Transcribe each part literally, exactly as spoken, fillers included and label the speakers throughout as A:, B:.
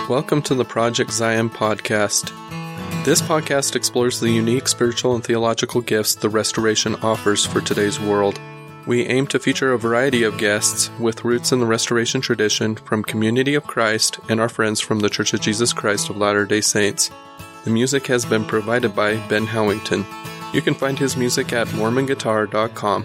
A: welcome to the Project Zion podcast. This podcast explores the unique spiritual and theological gifts the Restoration offers for today's world. We aim to feature a variety of guests with roots in the Restoration tradition from Community of Christ and our friends from the Church of Jesus Christ of Latter-day Saints. The music has been provided by Ben Howington. You can find his music at mormon guitar dot com.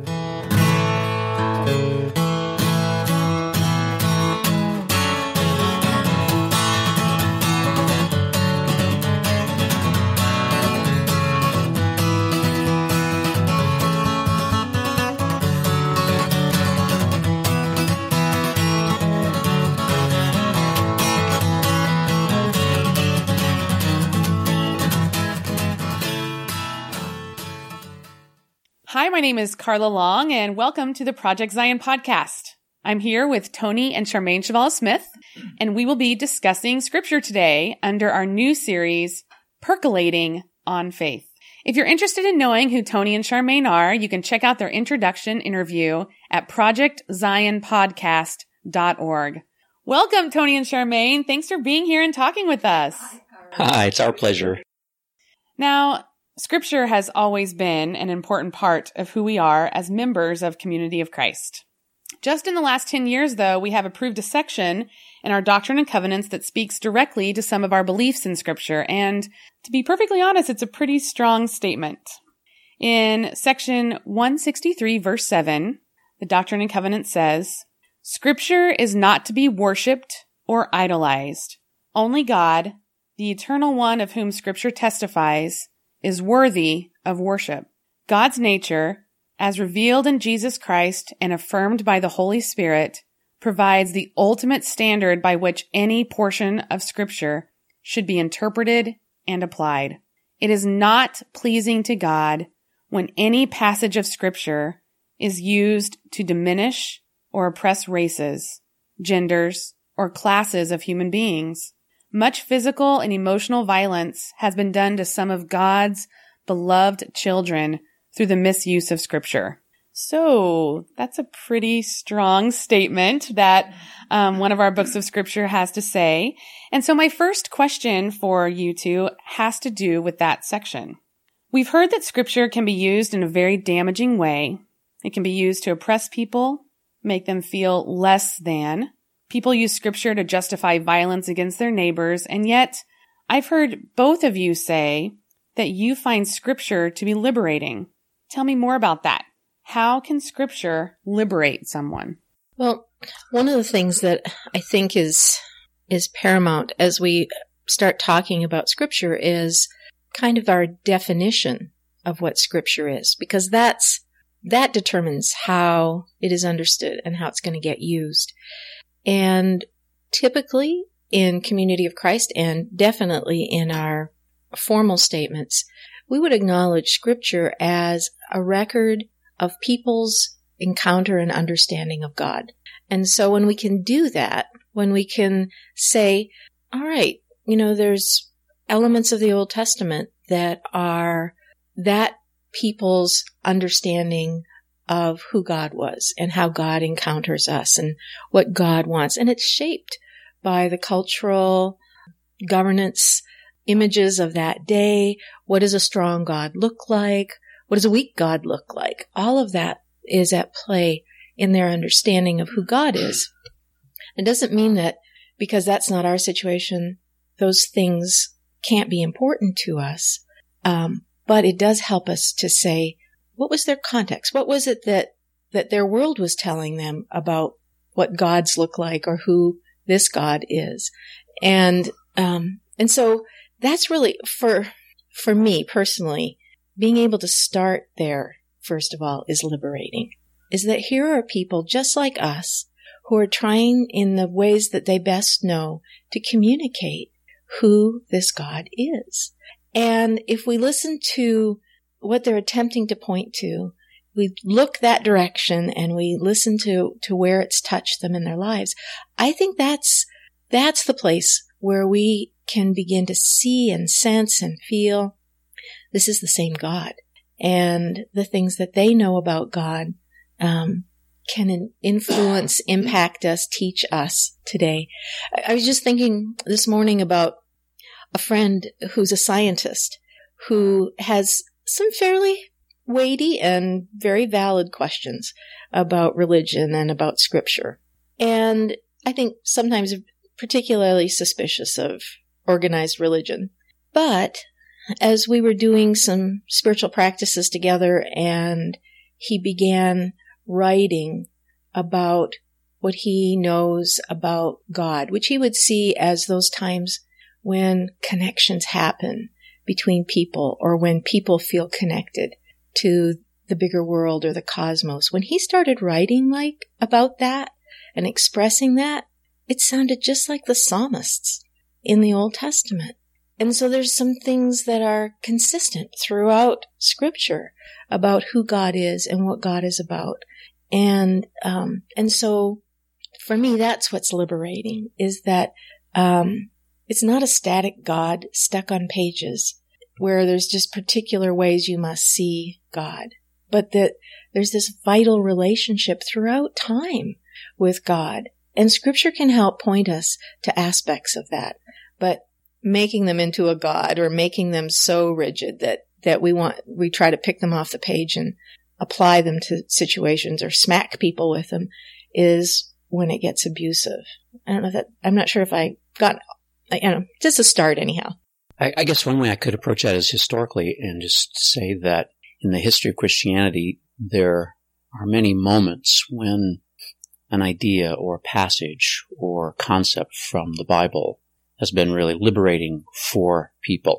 B: Hi, my name is Carla Long, and welcome to the Project Zion podcast. I'm here with Tony and Charmaine Chevalier-Smith, and we will be discussing scripture today under our new series, Percolating on Faith. If you're interested in knowing who Tony and Charmaine are, you can check out their introduction interview at project zion podcast dot org. Welcome, Tony and Charmaine. Thanks for being here and talking with us.
C: Hi, it's our pleasure.
B: Now, Scripture has always been an important part of who we are as members of Community of Christ. Just in the last ten years, though, we have approved a section in our Doctrine and Covenants that speaks directly to some of our beliefs in Scripture. And to be perfectly honest, it's a pretty strong statement. In section one sixty-three, verse seven, the Doctrine and Covenants says, "Scripture is not to be worshipped or idolized. Only God, the Eternal One of whom Scripture testifies, is worthy of worship. God's nature, as revealed in Jesus Christ and affirmed by the Holy Spirit, provides the ultimate standard by which any portion of Scripture should be interpreted and applied. It is not pleasing to God when any passage of Scripture is used to diminish or oppress races, genders, or classes of human beings. Much physical and emotional violence has been done to some of God's beloved children through the misuse of Scripture." So that's a pretty strong statement that um, one of our books of Scripture has to say. And so my first question for you two has to do with that section. We've heard that Scripture can be used in a very damaging way. It can be used to oppress people, make them feel less than. People use Scripture to justify violence against their neighbors, and yet I've heard both of you say that you find Scripture to be liberating. Tell me more about that. How can Scripture liberate someone?
D: Well, one of the things that I think is is paramount as we start talking about Scripture is kind of our definition of what Scripture is, because that's that determines how it is understood and how it's going to get used. And typically in Community of Christ, and definitely in our formal statements, we would acknowledge Scripture as a record of people's encounter and understanding of God. And so when we can do that, when we can say, all right, you know, there's elements of the Old Testament that are that people's understanding of who God was and how God encounters us and what God wants. And it's shaped by the cultural governance images of that day. What does a strong God look like? What does a weak God look like? All of that is at play in their understanding of who God is. It doesn't mean that because that's not our situation, those things can't be important to us. Um, but it does help us to say, what was their context? What was it that, that their world was telling them about what gods look like or who this God is? And, um, and so that's really, for, for me personally, being able to start there, first of all, is liberating. Is that here are people just like us who are trying in the ways that they best know to communicate who this God is. And if we listen to what they're attempting to point to, we look that direction and we listen to, to where it's touched them in their lives, I think that's, that's the place where we can begin to see and sense and feel this is the same God. And the things that they know about God, um, can influence, impact us, teach us today. I was just thinking this morning about a friend who's a scientist who has some fairly weighty and very valid questions about religion and about Scripture. And I think sometimes particularly suspicious of organized religion. But as we were doing some spiritual practices together and he began writing about what he knows about God, which he would see as those times when connections happen between people or when people feel connected to the bigger world or the cosmos. When he started writing like about that and expressing that, it sounded just like the psalmists in the Old Testament. And so there's some things that are consistent throughout Scripture about who God is and what God is about. And um, and so for me, that's what's liberating, is that um, it's not a static God stuck on pages where there's just particular ways you must see God, but that there's this vital relationship throughout time with God. And Scripture can help point us to aspects of that, but making them into a God or making them so rigid that, that we want, we try to pick them off the page and apply them to situations or smack people with them is when it gets abusive. I don't know if that, I'm not sure if I got, I, I don't know, just a start anyhow.
C: I, I guess one way I could approach that is historically and just say that in the history of Christianity, there are many moments when an idea or a passage or concept from the Bible has been really liberating for people.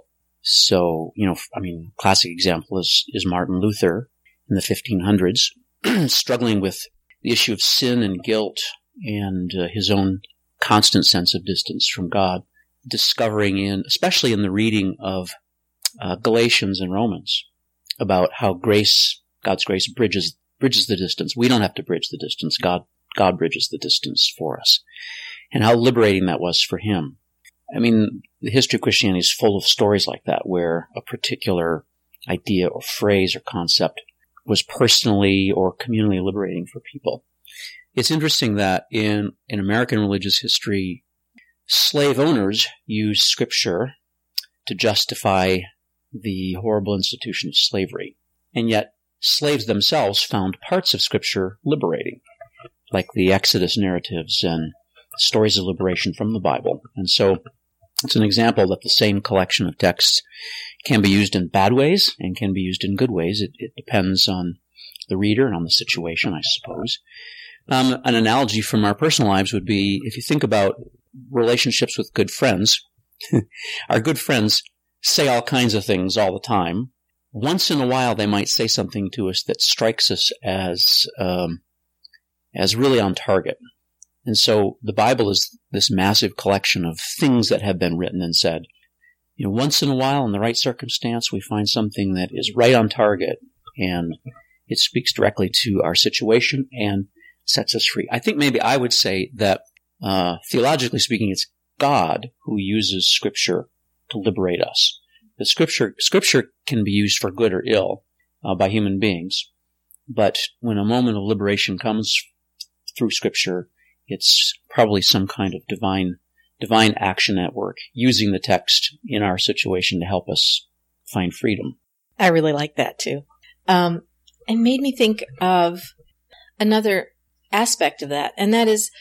C: So, you know, I mean, classic example is, is Martin Luther in the fifteen hundreds, struggling with the issue of sin and guilt and uh, his own constant sense of distance from God, discovering in, especially in the reading of uh, Galatians and Romans, about how grace, God's grace bridges, bridges the distance. We don't have to bridge the distance. God, God bridges the distance for us. And how liberating that was for him. I mean, the history of Christianity is full of stories like that, where a particular idea or phrase or concept was personally or communally liberating for people. It's interesting that in, in American religious history, slave owners used Scripture to justify the horrible institution of slavery. And yet, slaves themselves found parts of Scripture liberating, like the Exodus narratives and stories of liberation from the Bible. And so, it's an example that the same collection of texts can be used in bad ways and can be used in good ways. It, it depends on the reader and on the situation, I suppose. Um, an analogy from our personal lives would be, if you think about relationships with good friends, our good friends say all kinds of things all the time. Once in a while, they might say something to us that strikes us as um, as really on target. And so the Bible is this massive collection of things that have been written and said. You know, once in a while, in the right circumstance, we find something that is right on target, and it speaks directly to our situation and sets us free. I think maybe I would say that, uh, theologically speaking, it's God who uses Scripture to liberate us. The Scripture, Scripture can be used for good or ill uh, by human beings, but when a moment of liberation comes through Scripture, it's probably some kind of divine divine action at work, using the text in our situation to help us find freedom.
D: I really like that too. Um, it made me think of another aspect of that, and that is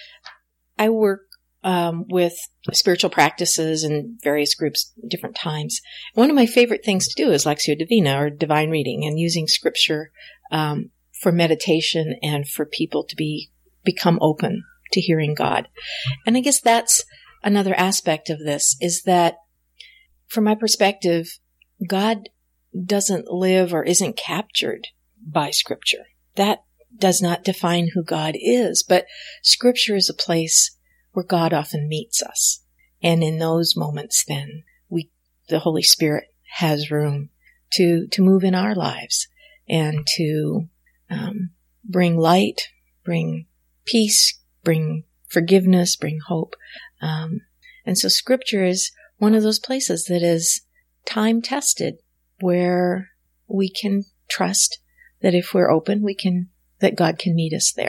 D: I work um, with spiritual practices in various groups at different times. One of my favorite things to do is Lectio Divina, or divine reading, and using Scripture um, for meditation and for people to be become open to hearing God. And I guess that's another aspect of this, is that from my perspective, God doesn't live or isn't captured by Scripture. That does not define who God is, but Scripture is a place where God often meets us. And in those moments, then, we, the Holy Spirit has room to, to move in our lives and to um, bring light, bring peace, bring forgiveness, bring hope. Um, and so Scripture is one of those places that is time-tested, where we can trust that if we're open, we can, that God can meet us there.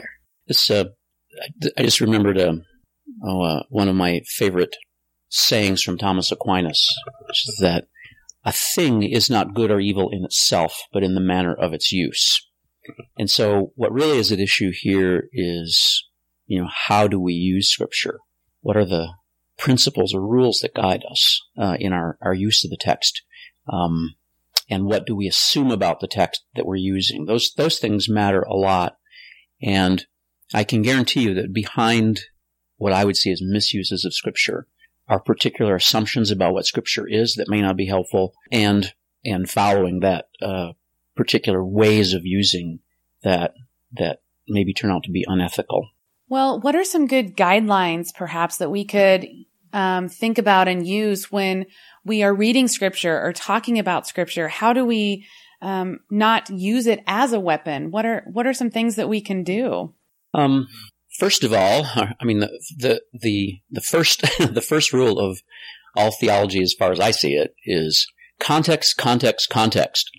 C: This, uh, I just remembered uh, oh, uh, one of my favorite sayings from Thomas Aquinas, which is that a thing is not good or evil in itself, but in the manner of its use. And so what really is at issue here is, you know, how do we use Scripture? What are the principles or rules that guide us uh, in our, our use of the text? Um, and what do we assume about the text that we're using? Those those things matter a lot. And I can guarantee you that behind what I would see as misuses of Scripture are particular assumptions about what Scripture is that may not be helpful, and and following that uh, particular ways of using that that maybe turn out to be unethical.
B: Well, what are some good guidelines, perhaps, that we could um, think about and use when we are reading Scripture or talking about Scripture? How do we um, not use it as a weapon? What are what are some things that we can do? Um,
C: first of all, I mean the the the, the first the first rule of all theology, as far as I see it, is context, context, context.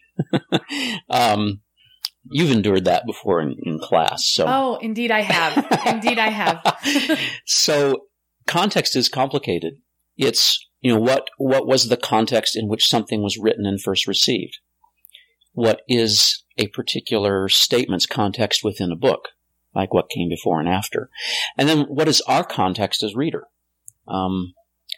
C: um, You've endured that before in, in class. So.
B: Oh, indeed I have. Indeed I have.
C: So context is complicated. It's, you know, what, what was the context in which something was written and first received? What is a particular statement's context within a book, like what came before and after? And then what is our context as reader? Um,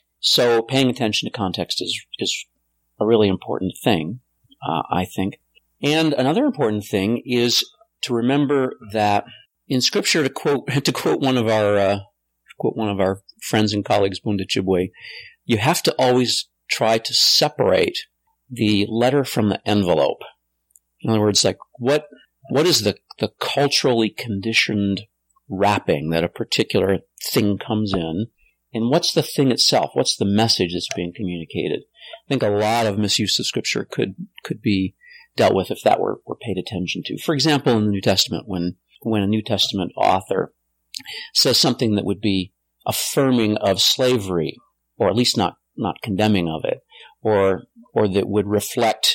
C: so paying attention to context is, is a really important thing, uh, I think. And another important thing is to remember that in Scripture, to quote to quote one of our uh, quote one of our friends and colleagues, Bunda Chibwe, you have to always try to separate the letter from the envelope. In other words, like what what is the the culturally conditioned wrapping that a particular thing comes in, and what's the thing itself? What's the message that's being communicated? I think a lot of misuse of Scripture could could be dealt with if that were, were paid attention to. For example, in the New Testament, when when a New Testament author says something that would be affirming of slavery, or at least not, not condemning of it, or or that would reflect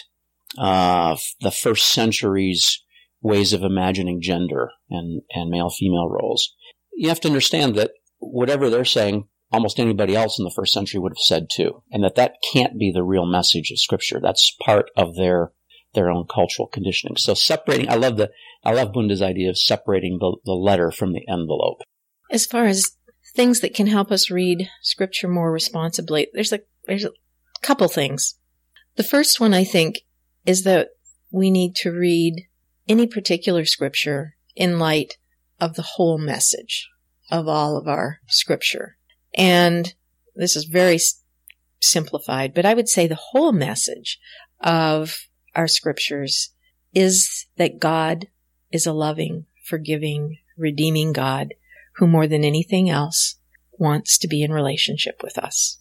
C: uh, the first century's ways of imagining gender and, and male-female roles, you have to understand that whatever they're saying, almost anybody else in the first century would have said too, and that that can't be the real message of Scripture. That's part of their their own cultural conditioning. So separating, I love the, I love Bunda's idea of separating the, the letter from the envelope.
D: As far as things that can help us read Scripture more responsibly, there's a, there's a couple things. The first one, I think, is that we need to read any particular Scripture in light of the whole message of all of our Scripture. And this is very s- simplified, but I would say the whole message of our Scriptures is that God is a loving, forgiving, redeeming God who more than anything else wants to be in relationship with us.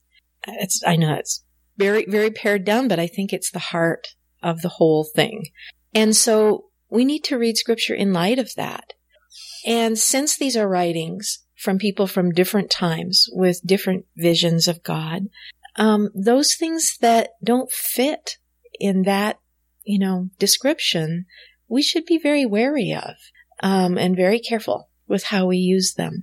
D: It's, I know it's very, very pared down, but I think it's the heart of the whole thing. And so we need to read Scripture in light of that. And since these are writings from people from different times with different visions of God, um, those things that don't fit in that, you know, description, we should be very wary of, um, and very careful with how we use them.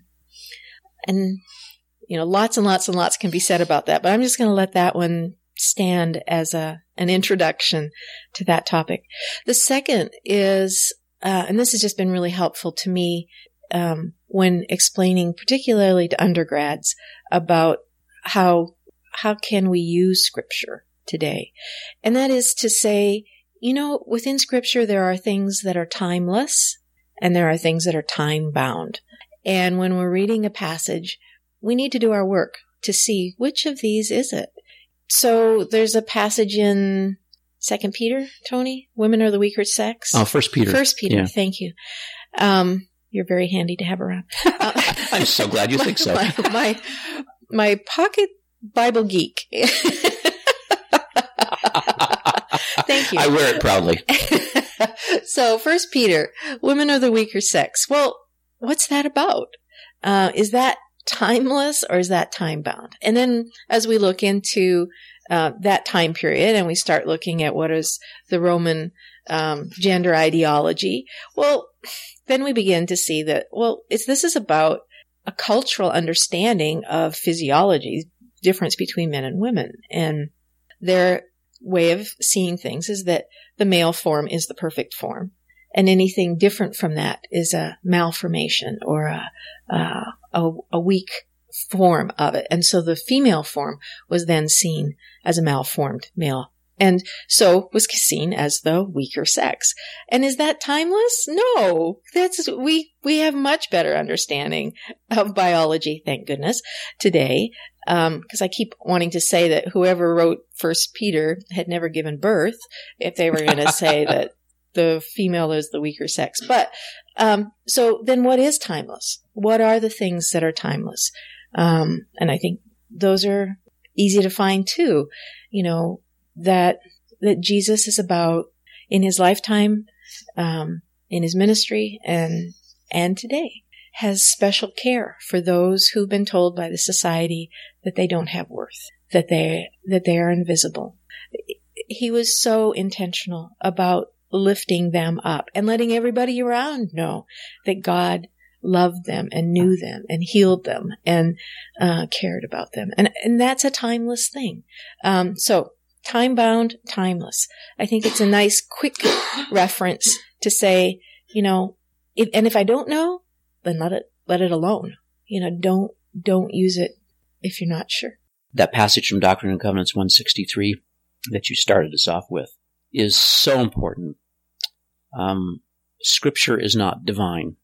D: And, you know, lots and lots and lots can be said about that, but I'm just going to let that one stand as a, an introduction to that topic. The second is, uh, and this has just been really helpful to me, um, when explaining particularly to undergrads about how, how can we use Scripture today. And that is to say, you know, within Scripture, there are things that are timeless and there are things that are time-bound. And when we're reading a passage, we need to do our work to see which of these is it. So there's a passage in Second Peter, Tony, women are the weaker sex.
C: Oh, First Peter.
D: First Peter,
C: yeah.
D: Thank you. Um, you're very handy to have around. Uh,
C: I'm so glad you think so.
D: my, my, my pocket Bible geek. Thank you.
C: I wear it proudly.
D: So, First Peter, women are the weaker sex. Well, what's that about? Uh, is that timeless or is that time-bound? And then as we look into uh, that time period and we start looking at what is the Roman um, gender ideology. Well, then we begin to see that, well, it's, this is about a cultural understanding of physiology, difference between men and women. And their way of seeing things is that the male form is the perfect form. And anything different from that is a malformation or a, uh, a, a weak form of it. And so the female form was then seen as a malformed male. And so was seen as the weaker sex. And is that timeless? No. That's, we, we have much better understanding of biology, thank goodness, today. Um, cause I keep wanting to say that whoever wrote First Peter had never given birth if they were going to say that the female is the weaker sex. But, um, so then what is timeless? What are the things that are timeless? Um, and I think those are easy to find too. You know, that, that Jesus is about in his lifetime, um, in his ministry and, and today has special care for those who've been told by the society that they don't have worth, that they, that they are invisible. He was so intentional about lifting them up and letting everybody around know that God loved them and knew them and healed them and uh, cared about them. And and that's a timeless thing. Um, so time-bound, timeless. I think it's a nice, quick reference to say, you know, if, and if I don't know, then let it let it alone. You know, don't don't use it if you're not sure.
C: That passage from Doctrine and Covenants one sixty-three that you started us off with is so important. Um, Scripture is not divine.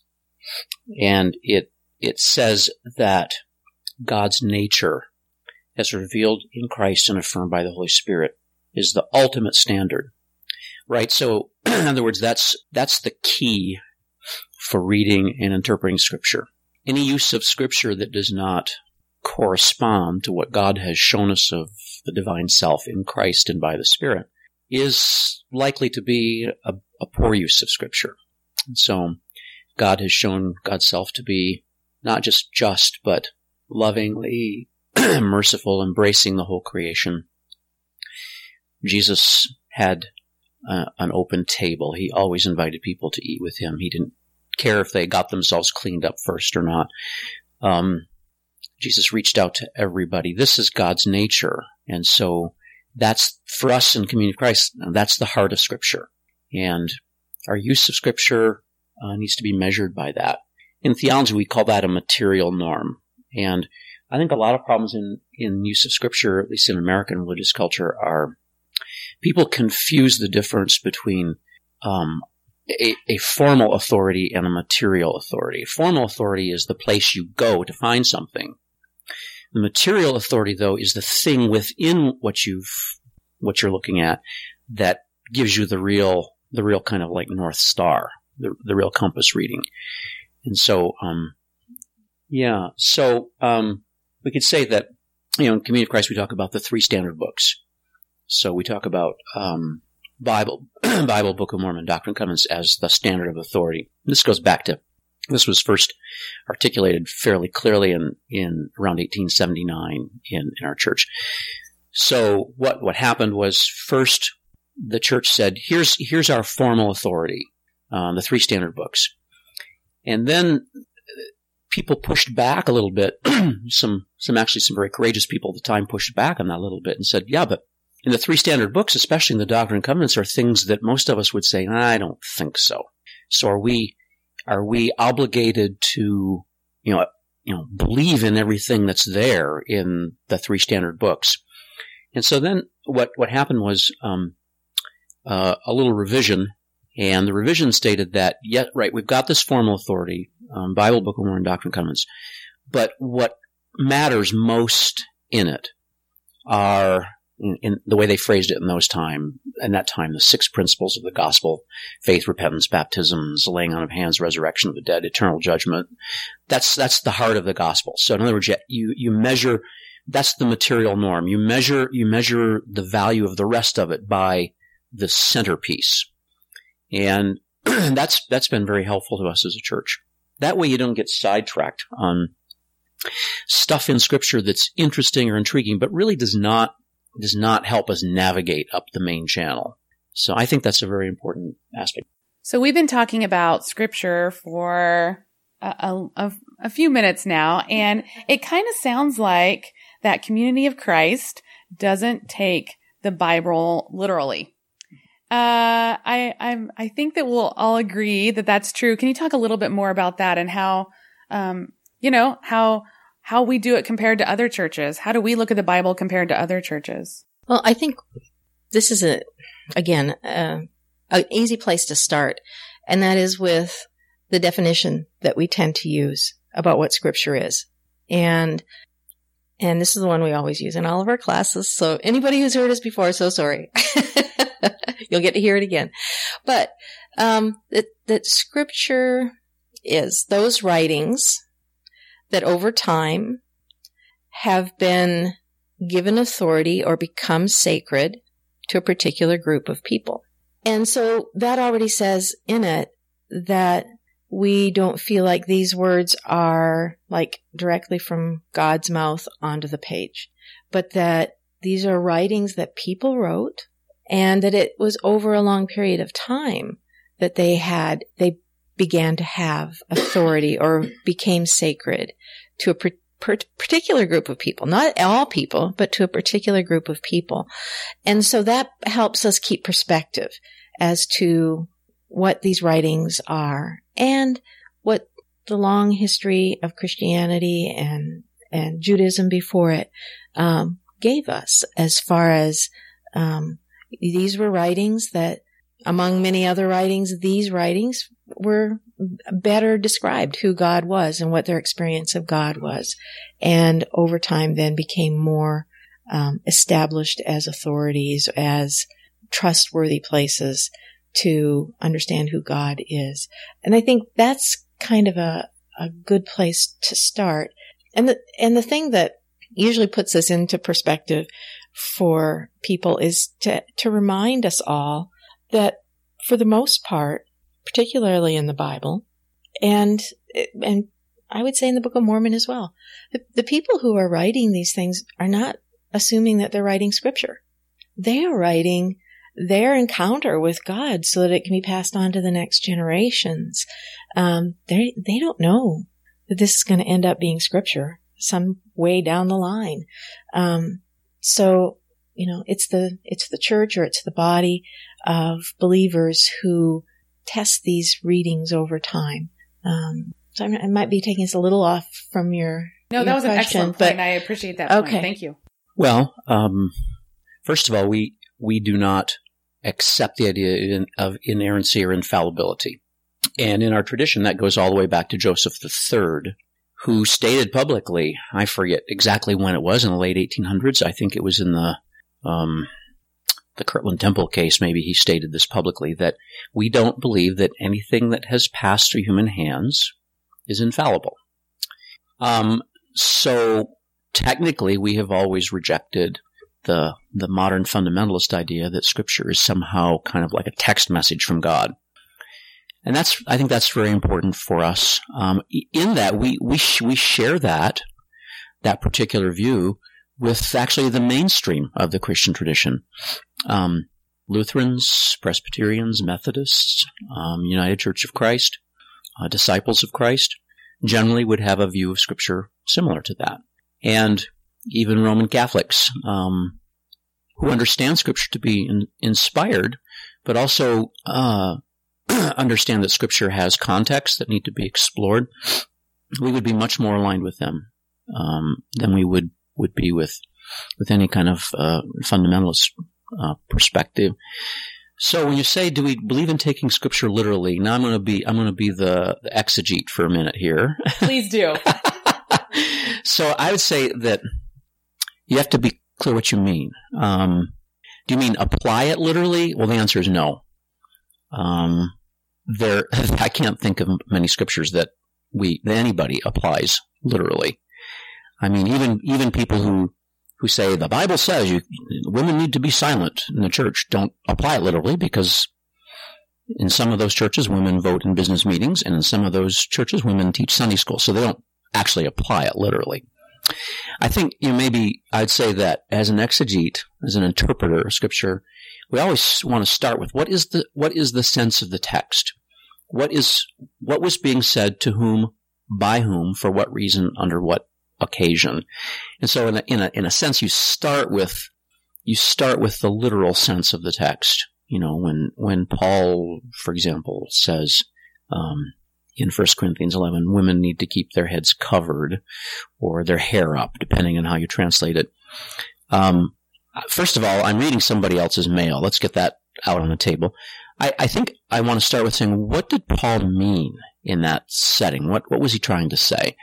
C: And it it says that God's nature, as revealed in Christ and affirmed by the Holy Spirit, is the ultimate standard. Right? So, in other words, that's that's the key for reading and interpreting Scripture. Any use of Scripture that does not correspond to what God has shown us of the divine self in Christ and by the Spirit is likely to be a, a poor use of Scripture. And so, God has shown God's self to be not just just, but lovingly merciful, embracing the whole creation. Jesus had uh, an open table. He always invited people to eat with him. He didn't care if they got themselves cleaned up first or not. Um, Jesus reached out to everybody. This is God's nature. And so that's, for us in Community of Christ, that's the heart of Scripture. And our use of Scripture Uh, needs to be measured by that. In theology, we call that a material norm. And I think a lot of problems in, in use of Scripture, at least in American religious culture, are people confuse the difference between um, a, a formal authority and a material authority. Formal authority is the place you go to find something. The material authority, though, is the thing within what you've what you're looking at that gives you the real the real kind of like North Star. The, the real compass reading. And so, um, yeah, so, um, we could say that, you know, in Community of Christ, we talk about the three standard books. So we talk about, um, Bible, Bible, Book of Mormon, Doctrine and Covenants as the standard of authority. This goes back to, this was first articulated fairly clearly in, in around eighteen seventy-nine in, in our church. So what, what happened was first the church said, here's, here's our formal authority. Um, the three standard books. And then people pushed back a little bit. some, some actually some very courageous people at the time pushed back on that a little bit and said, yeah, but in the three standard books, especially in the Doctrine and Covenants, are things that most of us would say, I don't think so. So are we, are we obligated to, you know, you know, believe in everything that's there in the three standard books? And so then what, what happened was, um, uh, a little revision. And the revision stated that, yeah, right, we've got this formal authority, um, Bible, Book of Mormon, Doctrine and Covenants, but what matters most in it are, in, in the way they phrased it in those time, in that time, the six principles of the gospel: faith, repentance, baptisms, laying on of hands, resurrection of the dead, eternal judgment. That's that's the heart of the gospel. So in other words, you you measure, that's the material norm. You measure you measure the value of the rest of it by the centerpiece. And that's that's been very helpful to us as a church. That way you don't get sidetracked on stuff in Scripture that's interesting or intriguing, but really does not does not help us navigate up the main channel. So I think that's a very important aspect.
B: So we've been talking about Scripture for a, a, a few minutes now, and it kind of sounds like that Community of Christ doesn't take the Bible literally. Uh, I, I'm, I think that we'll all agree that that's true. Can you talk a little bit more about that and how, um, you know, how, how we do it compared to other churches? How do we look at the Bible compared to other churches?
D: Well, I think this is a, again, uh, an easy place to start. And that is with the definition that we tend to use about what Scripture is. And, and this is the one we always use in all of our classes. So anybody who's heard us before, so sorry. You'll get to hear it again. But, um, that, that Scripture is those writings that over time have been given authority or become sacred to a particular group of people. And so that already says in it that we don't feel like these words are like directly from God's mouth onto the page, but that these are writings that people wrote and that it was over a long period of time that they had, they began to have authority or became sacred to a per- per- particular group of people, not all people, but to a particular group of people. And so that helps us keep perspective as to what these writings are and what the long history of Christianity and, and Judaism before it, um, gave us as far as, um, these were writings that, among many other writings, these writings were better described who God was and what their experience of God was. And over time then became more, um, established as authorities, as trustworthy places to understand who God is. And I think that's kind of a, a good place to start. And the, and the thing that usually puts this into perspective for people is to, to remind us all that for the most part, particularly in the Bible, and, and I would say in the Book of Mormon as well, the, the people who are writing these things are not assuming that they're writing Scripture. They are writing their encounter with God so that it can be passed on to the next generations. Um, they they don't know that this is going to end up being Scripture some way down the line. Um, so, you know, it's the it's the church or it's the body of believers who test these readings over time. Um, so I'm, I might be taking us a little off from your
B: no,
D: your
B: that was
D: question,
B: an excellent
D: but,
B: point. I appreciate that point.
D: Okay.
B: Thank you.
C: Well, um, first of all, we we do not accept the idea of inerrancy or infallibility. And in our tradition, that goes all the way back to Joseph the Third, who stated publicly, I forget exactly when it was, in the late eighteen hundreds, I think it was in the um, the Kirtland Temple case, maybe he stated this publicly, that we don't believe that anything that has passed through human hands is infallible. Um, so technically, we have always rejected the the modern fundamentalist idea that Scripture is somehow kind of like a text message from God. And that's, I think that's very important for us. Um, in that, we, we, sh- we share that, that particular view with actually the mainstream of the Christian tradition. Um, Lutherans, Presbyterians, Methodists, um, United Church of Christ, uh, Disciples of Christ, generally would have a view of Scripture similar to that. And even Roman Catholics, um, who understand Scripture to be in, inspired, but also uh, understand that Scripture has contexts that need to be explored, we would be much more aligned with them um, than we would, would be with with any kind of uh, fundamentalist uh, perspective. So when you say, "Do we believe in taking Scripture literally?" Now I'm going to be I'm going to be the, the exegete for a minute here.
B: Please do.
C: So I would say that you have to be clear what you mean. Um, do you mean apply it literally? Well, the answer is no. Um, there, I can't think of many scriptures that we, that anybody applies literally. I mean, even even people who who say the Bible says you women need to be silent in the church don't apply it literally, because in some of those churches women vote in business meetings, and in some of those churches women teach Sunday school, so they don't actually apply it literally. I think, you know, maybe I'd say that as an exegete, as an interpreter of Scripture, we always want to start with what is the what is the sense of the text? What is what was being said to whom, by whom, for what reason, under what occasion? And so, in a, in a in a sense, you start with you start with the literal sense of the text. You know, when when Paul, for example, says um, in First Corinthians eleven, women need to keep their heads covered or their hair up, depending on how you translate it. Um, first of all, I'm reading somebody else's mail. Let's get that out on the table. I, I think I want to start with saying, what did Paul mean in that setting? What what was he trying to say?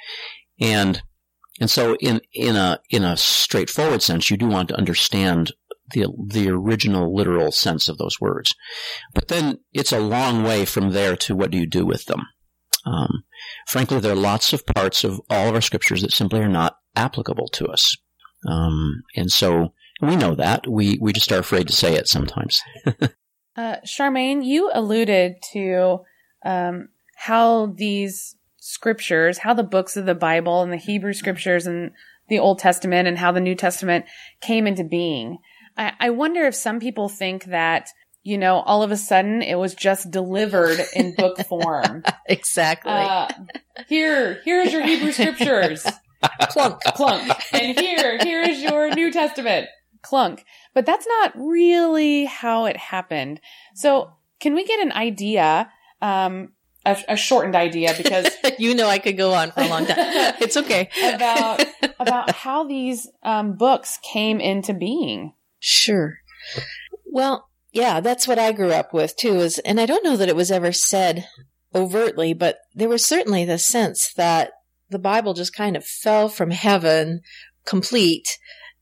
C: And and so, in in a in a straightforward sense, you do want to understand the the original literal sense of those words. But then it's a long way from there to what do you do with them? Um, frankly, there are lots of parts of all of our scriptures that simply are not applicable to us. Um, and so we know that. We, we just are afraid to say it sometimes.
B: uh, Charmaine, you alluded to um, how these scriptures, how the books of the Bible and the Hebrew scriptures and the Old Testament and how the New Testament came into being. I, I wonder if some people think that, you know, all of a sudden it was just delivered in book form.
D: Exactly.
B: Uh, here, here's your Hebrew scriptures. Clunk, clunk. And here, here is your New Testament. Clunk. But that's not really how it happened. So can we get an idea, um, a, a shortened idea, because
D: you know I could go on for a long time. It's okay.
B: about, about how these, um, books came into being.
D: Sure. Well, yeah, that's what I grew up with too, is, and I don't know that it was ever said overtly, but there was certainly the sense that the Bible just kind of fell from heaven complete,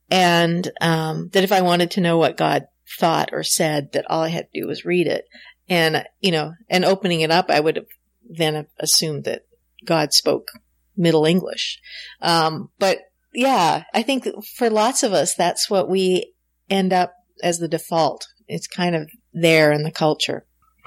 D: and um, that if I wanted to know what God thought or said, that all I had to do was read it. And, you know, and opening it up, I would have then have assumed that God spoke Middle English. Um, but yeah, I think for lots of us, that's what we end up as the default. It's kind of there in the culture.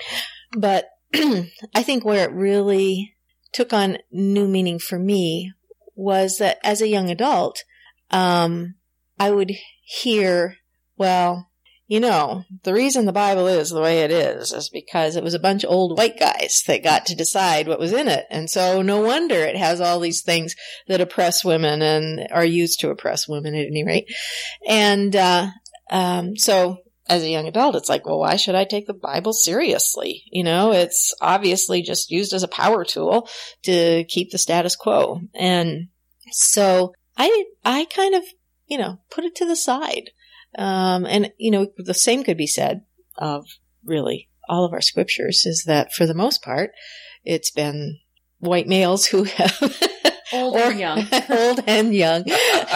D: But I think where it really took on new meaning for me was that as a young adult, um, I would hear, well, you know, the reason the Bible is the way it is is because it was a bunch of old white guys that got to decide what was in it. And so no wonder it has all these things that oppress women and are used to oppress women at any rate. And uh, um, so as a young adult, it's like, well, why should I take the Bible seriously? You know, it's obviously just used as a power tool to keep the status quo. And so I, I kind of, you know, put it to the side. Um, and, you know, the same could be said of really all of our scriptures, is that for the most part, it's been white males who have
B: old
D: or,
B: and young,
D: old and young,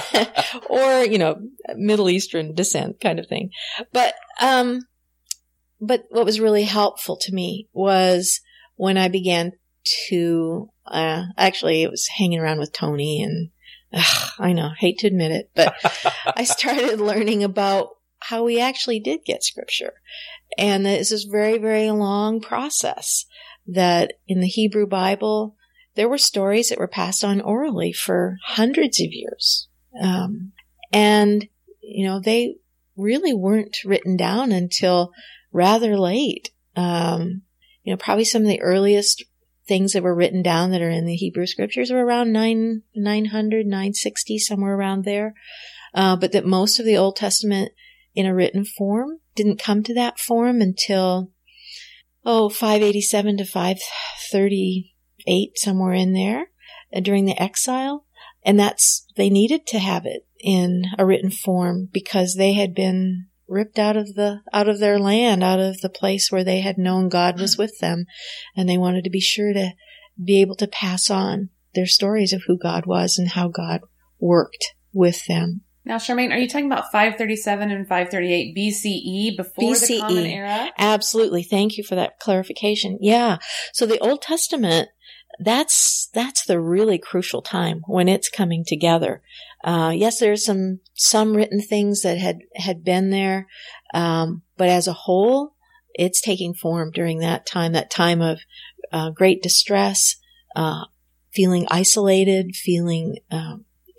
D: or, you know, Middle Eastern descent kind of thing. But, um, but what was really helpful to me was when I began to, uh, actually it was hanging around with Tony, and ugh, I know, hate to admit it, but I started learning about how we actually did get scripture. And this is a very, very long process that in the Hebrew Bible, there were stories that were passed on orally for hundreds of years. Um, and, you know, they really weren't written down until rather late. Um, you know, probably some of the earliest things that were written down that are in the Hebrew scriptures are around nine, nine hundred, nine sixty, somewhere around there. Uh, but that most of the Old Testament in a written form didn't come to that form until, oh, five eighty-seven to five thirty-eight, somewhere in there, uh, during the exile. And that's, they needed to have it in a written form because they had been ripped out of the, out of their land, out of the place where they had known God was with them. And they wanted to be sure to be able to pass on their stories of who God was and how God worked with them.
B: Now, Charmaine, are you talking about five thirty-seven and five thirty-eight B C E, before
D: B C E.
B: the Common Era?
D: Absolutely. Thank you for that clarification. Yeah. So the Old Testament, that's, that's the really crucial time when it's coming together. Uh, yes, there's some, some written things that had, had been there. Um, but as a whole, it's taking form during that time, that time of, uh, great distress, uh, feeling isolated, feeling, um,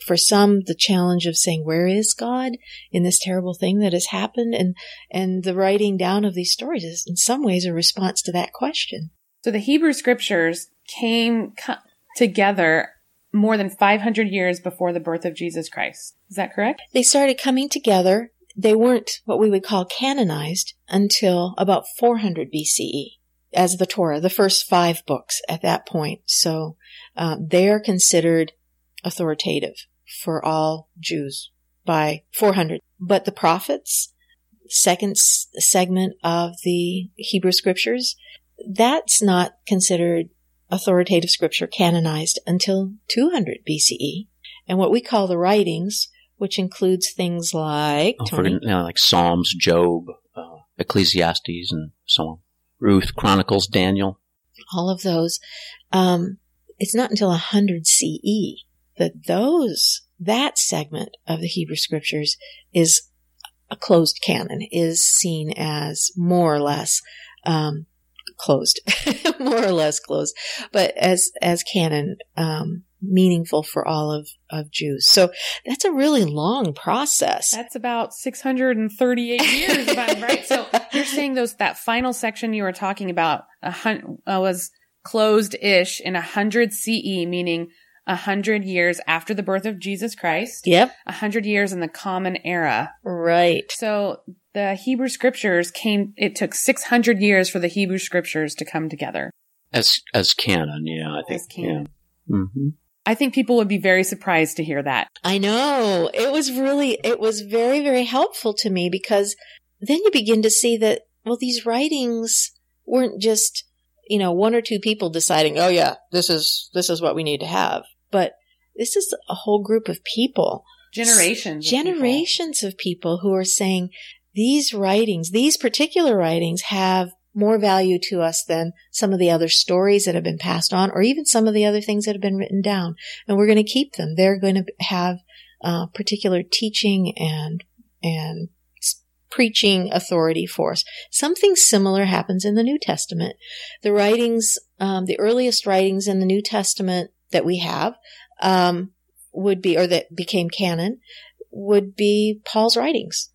D: for some, the challenge of saying, where is God in this terrible thing that has happened? And, and the writing down of these stories is in some ways a response to that question.
B: So the Hebrew Scriptures came co- together more than five hundred years before the birth of Jesus Christ. Is that correct?
D: They started coming together. They weren't what we would call canonized until about four hundred B C E as the Torah, the first five books at that point. So um, they are considered authoritative for all Jews by four hundred. But the prophets, second s- segment of the Hebrew Scriptures, that's not considered authoritative scripture canonized until two hundred B C E. And what we call the writings, which includes things like
C: oh, for, you know, like Psalms, Job, uh, Ecclesiastes, and so on. Ruth, Chronicles, Daniel.
D: All of those. Um, it's not until one hundred C E that those, that segment of the Hebrew Scriptures is a closed canon, is seen as more or less um, closed, more or less closed, but as as canon, um, meaningful for all of, of Jews. So that's a really long process.
B: That's about six hundred thirty-eight years, if I'm right. So you're saying those that final section you were talking about a hun- uh, was closed-ish in one hundred C E, meaning one hundred years after the birth of Jesus Christ.
D: Yep.
B: one hundred years in the Common Era.
D: Right.
B: So the Hebrew Scriptures came, it took six hundred years for the Hebrew Scriptures to come together.
C: As as canon, yeah, I think.
B: As canon.
C: Yeah. Mm-hmm.
B: I think people would be very surprised to hear that.
D: I know. It was really, it was very, very helpful to me because then you begin to see that, well, these writings weren't just, you know, one or two people deciding, oh yeah, this is, this is what we need to have. But this is a whole group of people.
B: Generations.
D: S- generations of people. of people who are saying these writings, these particular writings have more value to us than some of the other stories that have been passed on, or even some of the other things that have been written down. And we're going to keep them. They're going to have uh, particular teaching and and preaching authority for us. Something similar happens in the New Testament. The writings, um, the earliest writings in the New Testament that we have um, would be, or that became canon, would be Paul's writings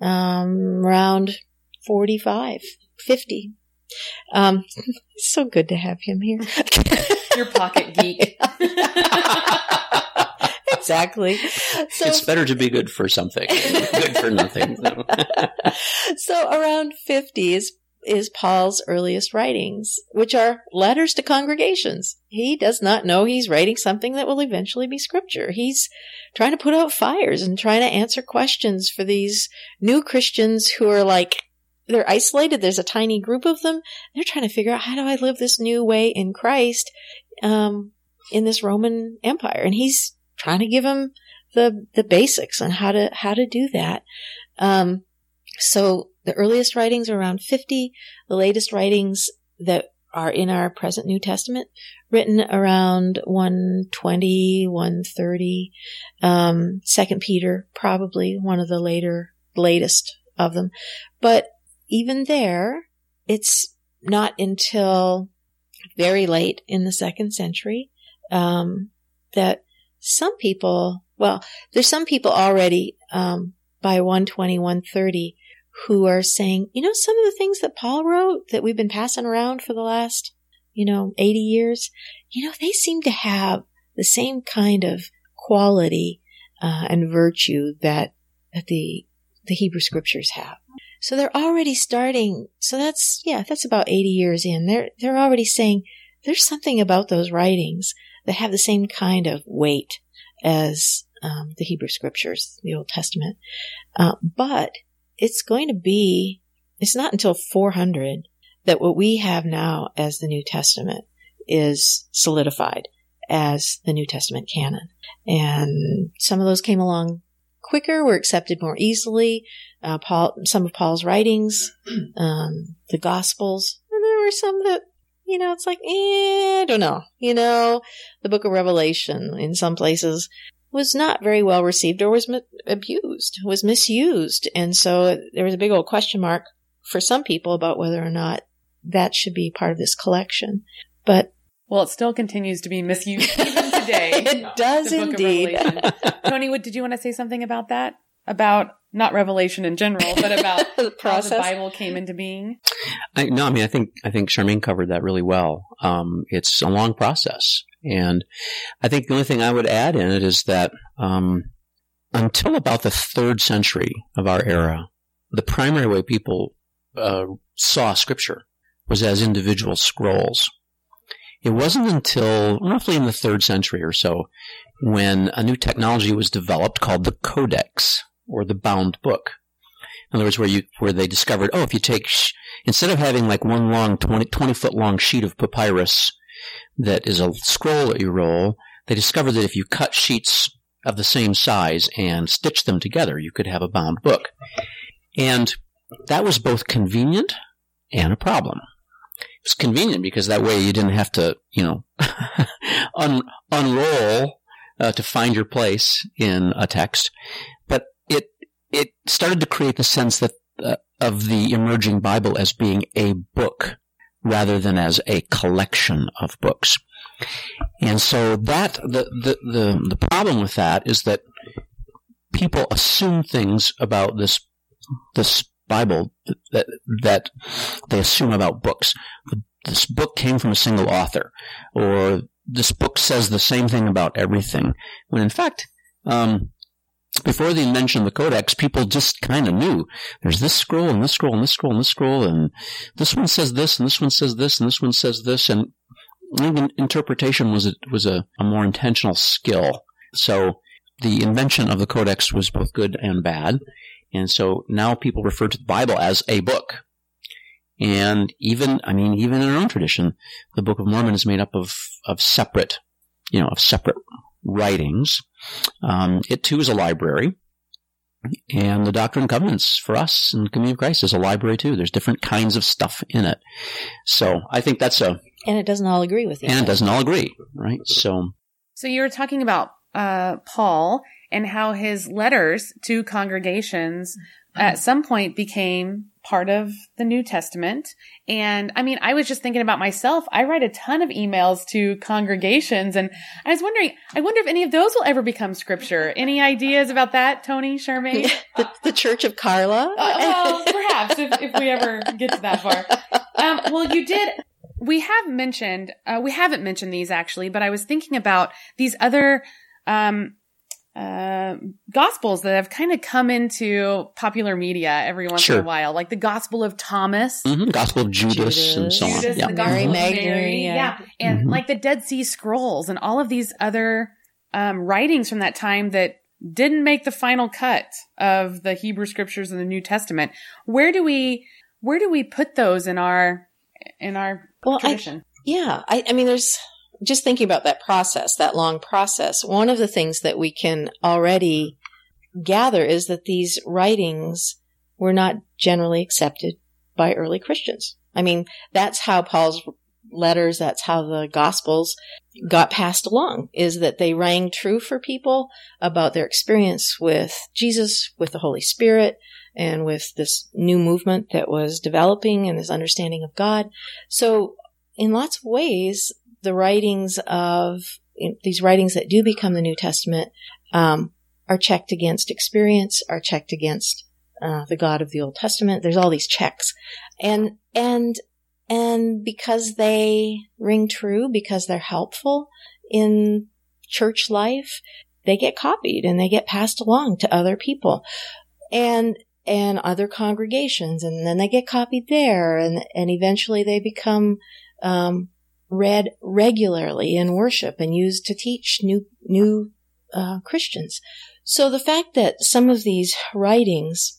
D: um, around forty-five. fifty. Um, it's so good to have him here.
B: Your pocket geek.
D: Exactly. So,
C: it's better to be good for something, good for nothing. So,
D: so around fifty is, is Paul's earliest writings, which are letters to congregations. He does not know he's writing something that will eventually be scripture. He's trying to put out fires and trying to answer questions for these new Christians who are like, they're isolated. There's a tiny group of them. They're trying to figure out, how do I live this new way in Christ, um, in this Roman Empire? And he's trying to give them the, the basics on how to, how to do that. Um, so the earliest writings are around fifty. The latest writings that are in our present New Testament, written around one twenty, one thirty. Um, Second Peter, probably one of the later, latest of them. But even there, it's not until very late in the second century um, that some people, well, there's some people already um, by one twenty, one thirty who are saying, you know, some of the things that Paul wrote that we've been passing around for the last, you know, eighty years, you know, they seem to have the same kind of quality uh, and virtue that, that the the Hebrew Scriptures have. So they're already starting, so that's, yeah, that's about eighty years in. They're, they're already saying there's something about those writings that have the same kind of weight as um, the Hebrew Scriptures, the Old Testament. Uh, but it's going to be, it's not until four hundred that what we have now as the New Testament is solidified as the New Testament canon. And some of those came along quicker, were accepted more easily. Uh, Paul, some of Paul's writings, um, the Gospels, and there were some that, you know, it's like, eh, I don't know. You know, the Book of Revelation in some places was not very well received or was mi- abused, was misused, and so there was a big old question mark for some people about whether or not that should be part of this collection. But
B: Well, it still continues to be misused even today.
D: It does
B: the book
D: indeed.
B: Of Revelation. Tony, what, did you want to say something about that? About not Revelation in general, but about
D: The
B: how the
D: process?
B: Bible came into being?
C: I, no, I mean, I think, I think Charmaine covered that really well. Um, it's a long process. And I think the only thing I would add in it is that, um, until about the third century of our era, the primary way people, uh, saw Scripture was as individual scrolls. It wasn't until roughly in the third century or so when a new technology was developed called the Codex, or the bound book. In other words, where you where they discovered, oh, if you take, sh- instead of having like one long twenty, twenty foot long sheet of papyrus that is a scroll that you roll, they discovered that if you cut sheets of the same size and stitch them together, you could have a bound book. And that was both convenient and a problem. It's convenient because that way you didn't have to, you know, un- unroll uh, to find your place in a text. But it it started to create the sense that uh, of the emerging Bible as being a book rather than as a collection of books. And so that the the the, the problem with that is that people assume things about this this Bible that that they assume about books. This book came from a single author, or this book says the same thing about everything. When in fact, um, before the invention of the Codex, people just kind of knew there's this scroll and this scroll and this scroll and this scroll, and this one says this and this one says this and this one says this, and even interpretation was a, was a, a more intentional skill. So the invention of the Codex was both good and bad. And so now people refer to the Bible as a book. And even, I mean, even in our own tradition, the Book of Mormon is made up of, of separate, you know, of separate writings. Um, it too is a library. And the Doctrine and Covenants for us in the Community of Christ is a library too. There's different kinds of stuff in it. So I think that's a...
D: And it doesn't all agree with each
C: And
D: other.
C: it doesn't all agree, right? So...
B: So you were talking about uh, Paul and how his letters to congregations at some point became part of the New Testament. And I mean, I was just thinking about myself. I write a ton of emails to congregations, and I was wondering, I wonder if any of those will ever become scripture. Any ideas about that, Tony, Charmaine?
D: the, the Church of Carla?
B: Uh, well, perhaps if, if we ever get to that far. Um, well, you did. We have mentioned, uh, we haven't mentioned these actually, but I was thinking about these other, um, uh, gospels that have kind of come into popular media every once
C: Sure.
B: in a while, like the Gospel of Thomas.
C: Mm-hmm. Gospel of Judas,
D: Judas.
C: and so
B: Judas,
C: on. Yeah.
B: the
D: Mary
B: Gospel of
D: Magdalene,
B: Mary,
D: yeah.
B: yeah. And
C: Mhm.
B: like the Dead Sea Scrolls and all of these other, um, writings from that time that didn't make the final cut of the Hebrew scriptures in the New Testament. Where do we, where do we put those in our, in our
D: Well, I,
B: tradition?
D: yeah. I, I mean, there's just thinking about that process, that long process. One of the things that we can already gather is that these writings were not generally accepted by early Christians. I mean, that's how Paul's letters, that's how the Gospels got passed along, is that they rang true for people about their experience with Jesus, with the Holy Spirit, and with this new movement that was developing and this understanding of God. So in lots of ways, the writings of in, these writings that do become the New Testament um, are checked against experience, are checked against uh, the God of the Old Testament. There's all these checks, and and and because they ring true, because they're helpful in church life, they get copied and they get passed along to other people, and and other congregations, and then they get copied there, and and eventually they become um, read regularly in worship and used to teach new new uh, Christians. So the fact that some of these writings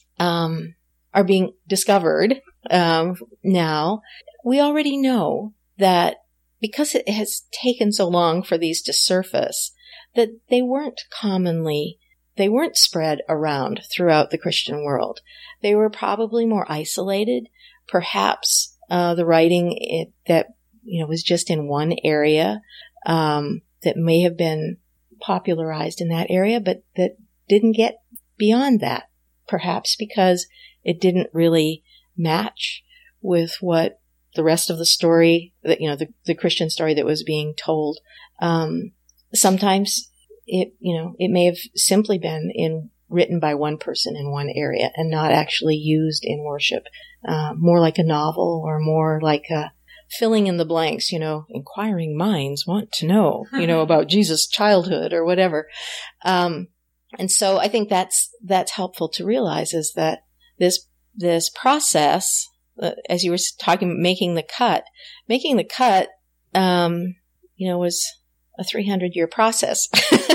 D: um, are being discovered um, now, we already know that because it has taken so long for these to surface, that they weren't commonly, they weren't spread around throughout the Christian world. They were probably more isolated. Perhaps uh, the writing it, that you know was just in one area um, that may have been popularized in that area, but that didn't get beyond that. Perhaps because it didn't really match with what the rest of the story, that, you know, the, the Christian story that was being told. Um, sometimes it, you know, it may have simply been in written by one person in one area and not actually used in worship. Uh, more like a novel or more like a filling in the blanks, you know, inquiring minds want to know, you know, about Jesus' childhood or whatever. Um, and so I think that's, that's helpful to realize is that this, this process, uh, as you were talking, making the cut, making the cut, um, you know, was a three hundred year process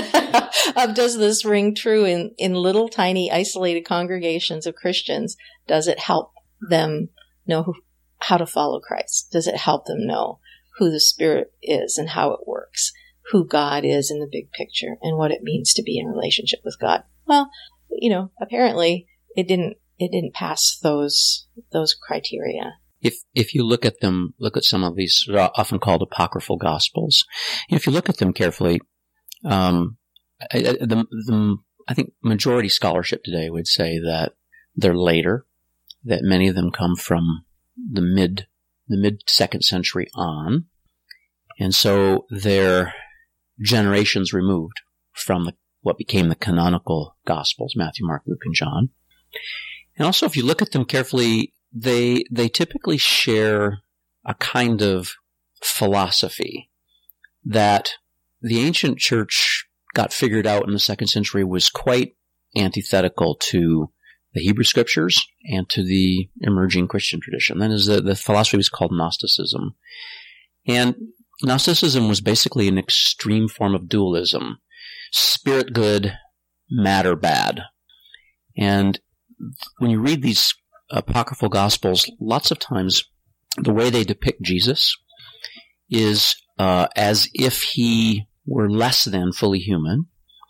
D: of does this ring true in, in little tiny isolated congregations of Christians? Does it help them know who, how to follow Christ? Does it help them know who the Spirit is and how it works, who God is in the big picture and what it means to be in relationship with God? Well, you know, apparently it didn't, it didn't pass those, those criteria.
C: If if you look at them, look at some of these often called apocryphal gospels. If you look at them carefully, um, I, the, the I think majority scholarship today would say that they're later, that many of them come from the mid the mid second century on, and so they're generations removed from the, what became the canonical gospels: Matthew, Mark, Luke, and John. And also, if you look at them carefully, They they typically share a kind of philosophy that the ancient church got figured out in the second century was quite antithetical to the Hebrew scriptures and to the emerging Christian tradition. That is, the, the philosophy was called Gnosticism. And Gnosticism was basically an extreme form of dualism. Spirit good, matter bad. And when you read these apocryphal gospels, lots of times the way they depict Jesus is uh, as if he were less than fully human,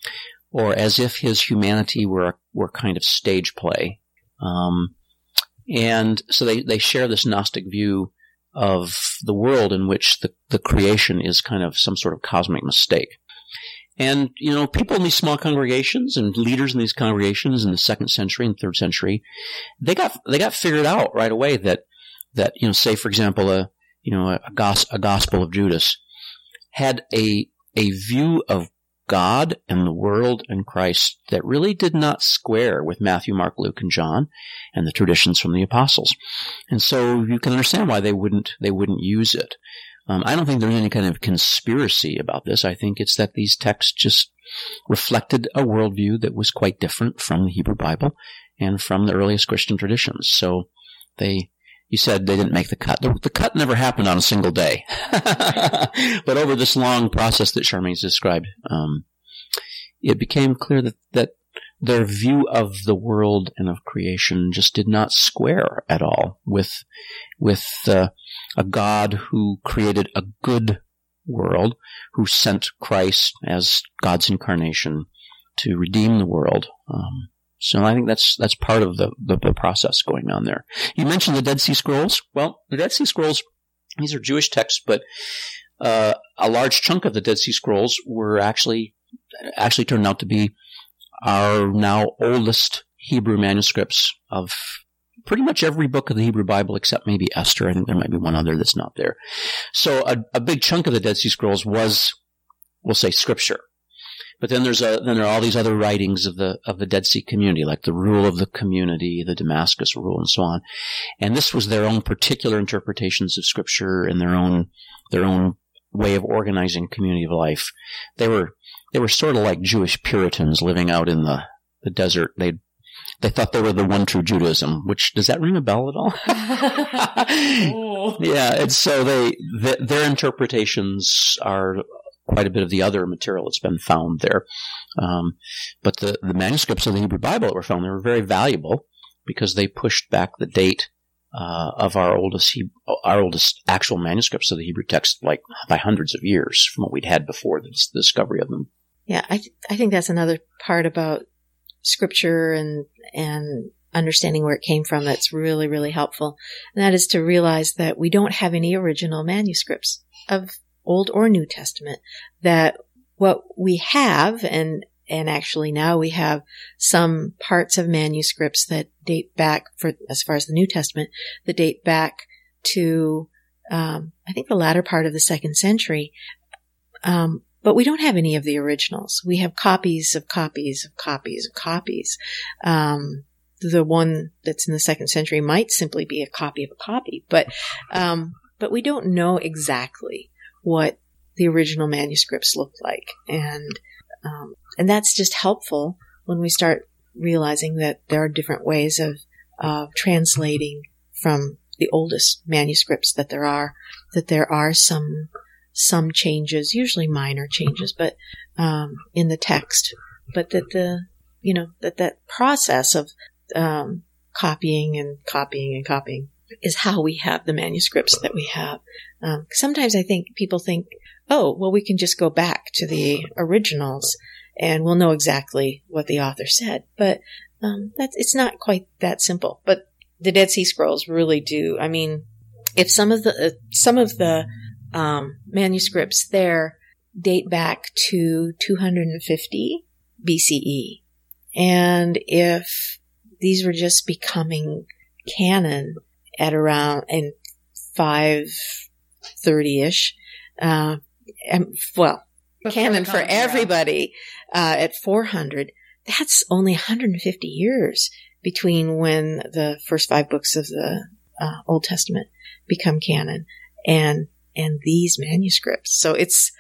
C: or as if his humanity were were kind of stage play. Um, and so they, they share this Gnostic view of the world in which the, the creation is kind of some sort of cosmic mistake. And, you know, people in these small congregations and leaders in these congregations in the second century and third century, they got, they got figured out right away that, that, you know, say, for example, a, you know, a, gos- a Gospel of Judas had a, a view of God and the world and Christ that really did not square with Matthew, Mark, Luke, and John and the traditions from the apostles. And so you can understand why they wouldn't, they wouldn't use it. Um, I don't think there's any kind of conspiracy about this. I think it's that these texts just reflected a worldview that was quite different from the Hebrew Bible and from the earliest Christian traditions. So they, you said they didn't make the cut. The, the cut never happened on a single day. But over this long process that Charmaine's described, um, it became clear that, that their view of the world and of creation just did not square at all with, with, uh, a God who created a good world, who sent Christ as God's incarnation to redeem the world. Um, so I think that's, that's part of the, the, the process going on there. You mentioned the Dead Sea Scrolls. Well, the Dead Sea Scrolls, these are Jewish texts, but, uh, a large chunk of the Dead Sea Scrolls were actually, actually turned out to be our now oldest Hebrew manuscripts of pretty much every book of the Hebrew Bible except maybe Esther. I think there might be one other that's not there. So a, a big chunk of the Dead Sea Scrolls was, we'll say, scripture. But then there's a, then there are all these other writings of the, of the Dead Sea community, like the Rule of the Community, the Damascus Rule, and so on. And this was their own particular interpretations of scripture and their own, their own way of organizing community of life. They were, they were sort of like Jewish Puritans living out in the, the desert. They, they thought they were the one true Judaism, which, does that ring a bell at all? Yeah. And so they, the, their interpretations are quite a bit of the other material that's been found there. Um, but the, the manuscripts of the Hebrew Bible that were found, they were very valuable because they pushed back the date uh, of our oldest he- our oldest actual manuscripts of the Hebrew text, like by hundreds of years from what we'd had before the, the discovery of them.
D: Yeah, I th- I think that's another part about scripture and and understanding where it came from that's really, really helpful. And that is to realize that we don't have any original manuscripts of Old or New Testament. That what we have, and and actually now we have some parts of manuscripts that date back, for as far as the New Testament, that date back to um, I think the latter part of the second century. Um, but we don't have any of the originals. We have copies of copies of copies of copies. Um, the one that's in the second century might simply be a copy of a copy, but, um, but we don't know exactly what the original manuscripts look like. And, um, and that's just helpful when we start realizing that there are different ways of, of translating from the oldest manuscripts that there are, that there are some, some changes, usually minor changes, but, um, in the text, but that the, you know, that that process of, um, copying and copying and copying is how we have the manuscripts that we have. Um, sometimes I think people think, oh, well, we can just go back to the originals and we'll know exactly what the author said. But, um, that's, it's not quite that simple. But the Dead Sea Scrolls really do. I mean, if some of the, uh, some of the, um, manuscripts there date back to two hundred fifty B C E. And if these were just becoming canon at around in five thirty-ish, uh, and, well, Before canon for everybody, uh, at four hundred, that's only one hundred fifty years between when the first five books of the uh, Old Testament become canon and, and these manuscripts. So it's,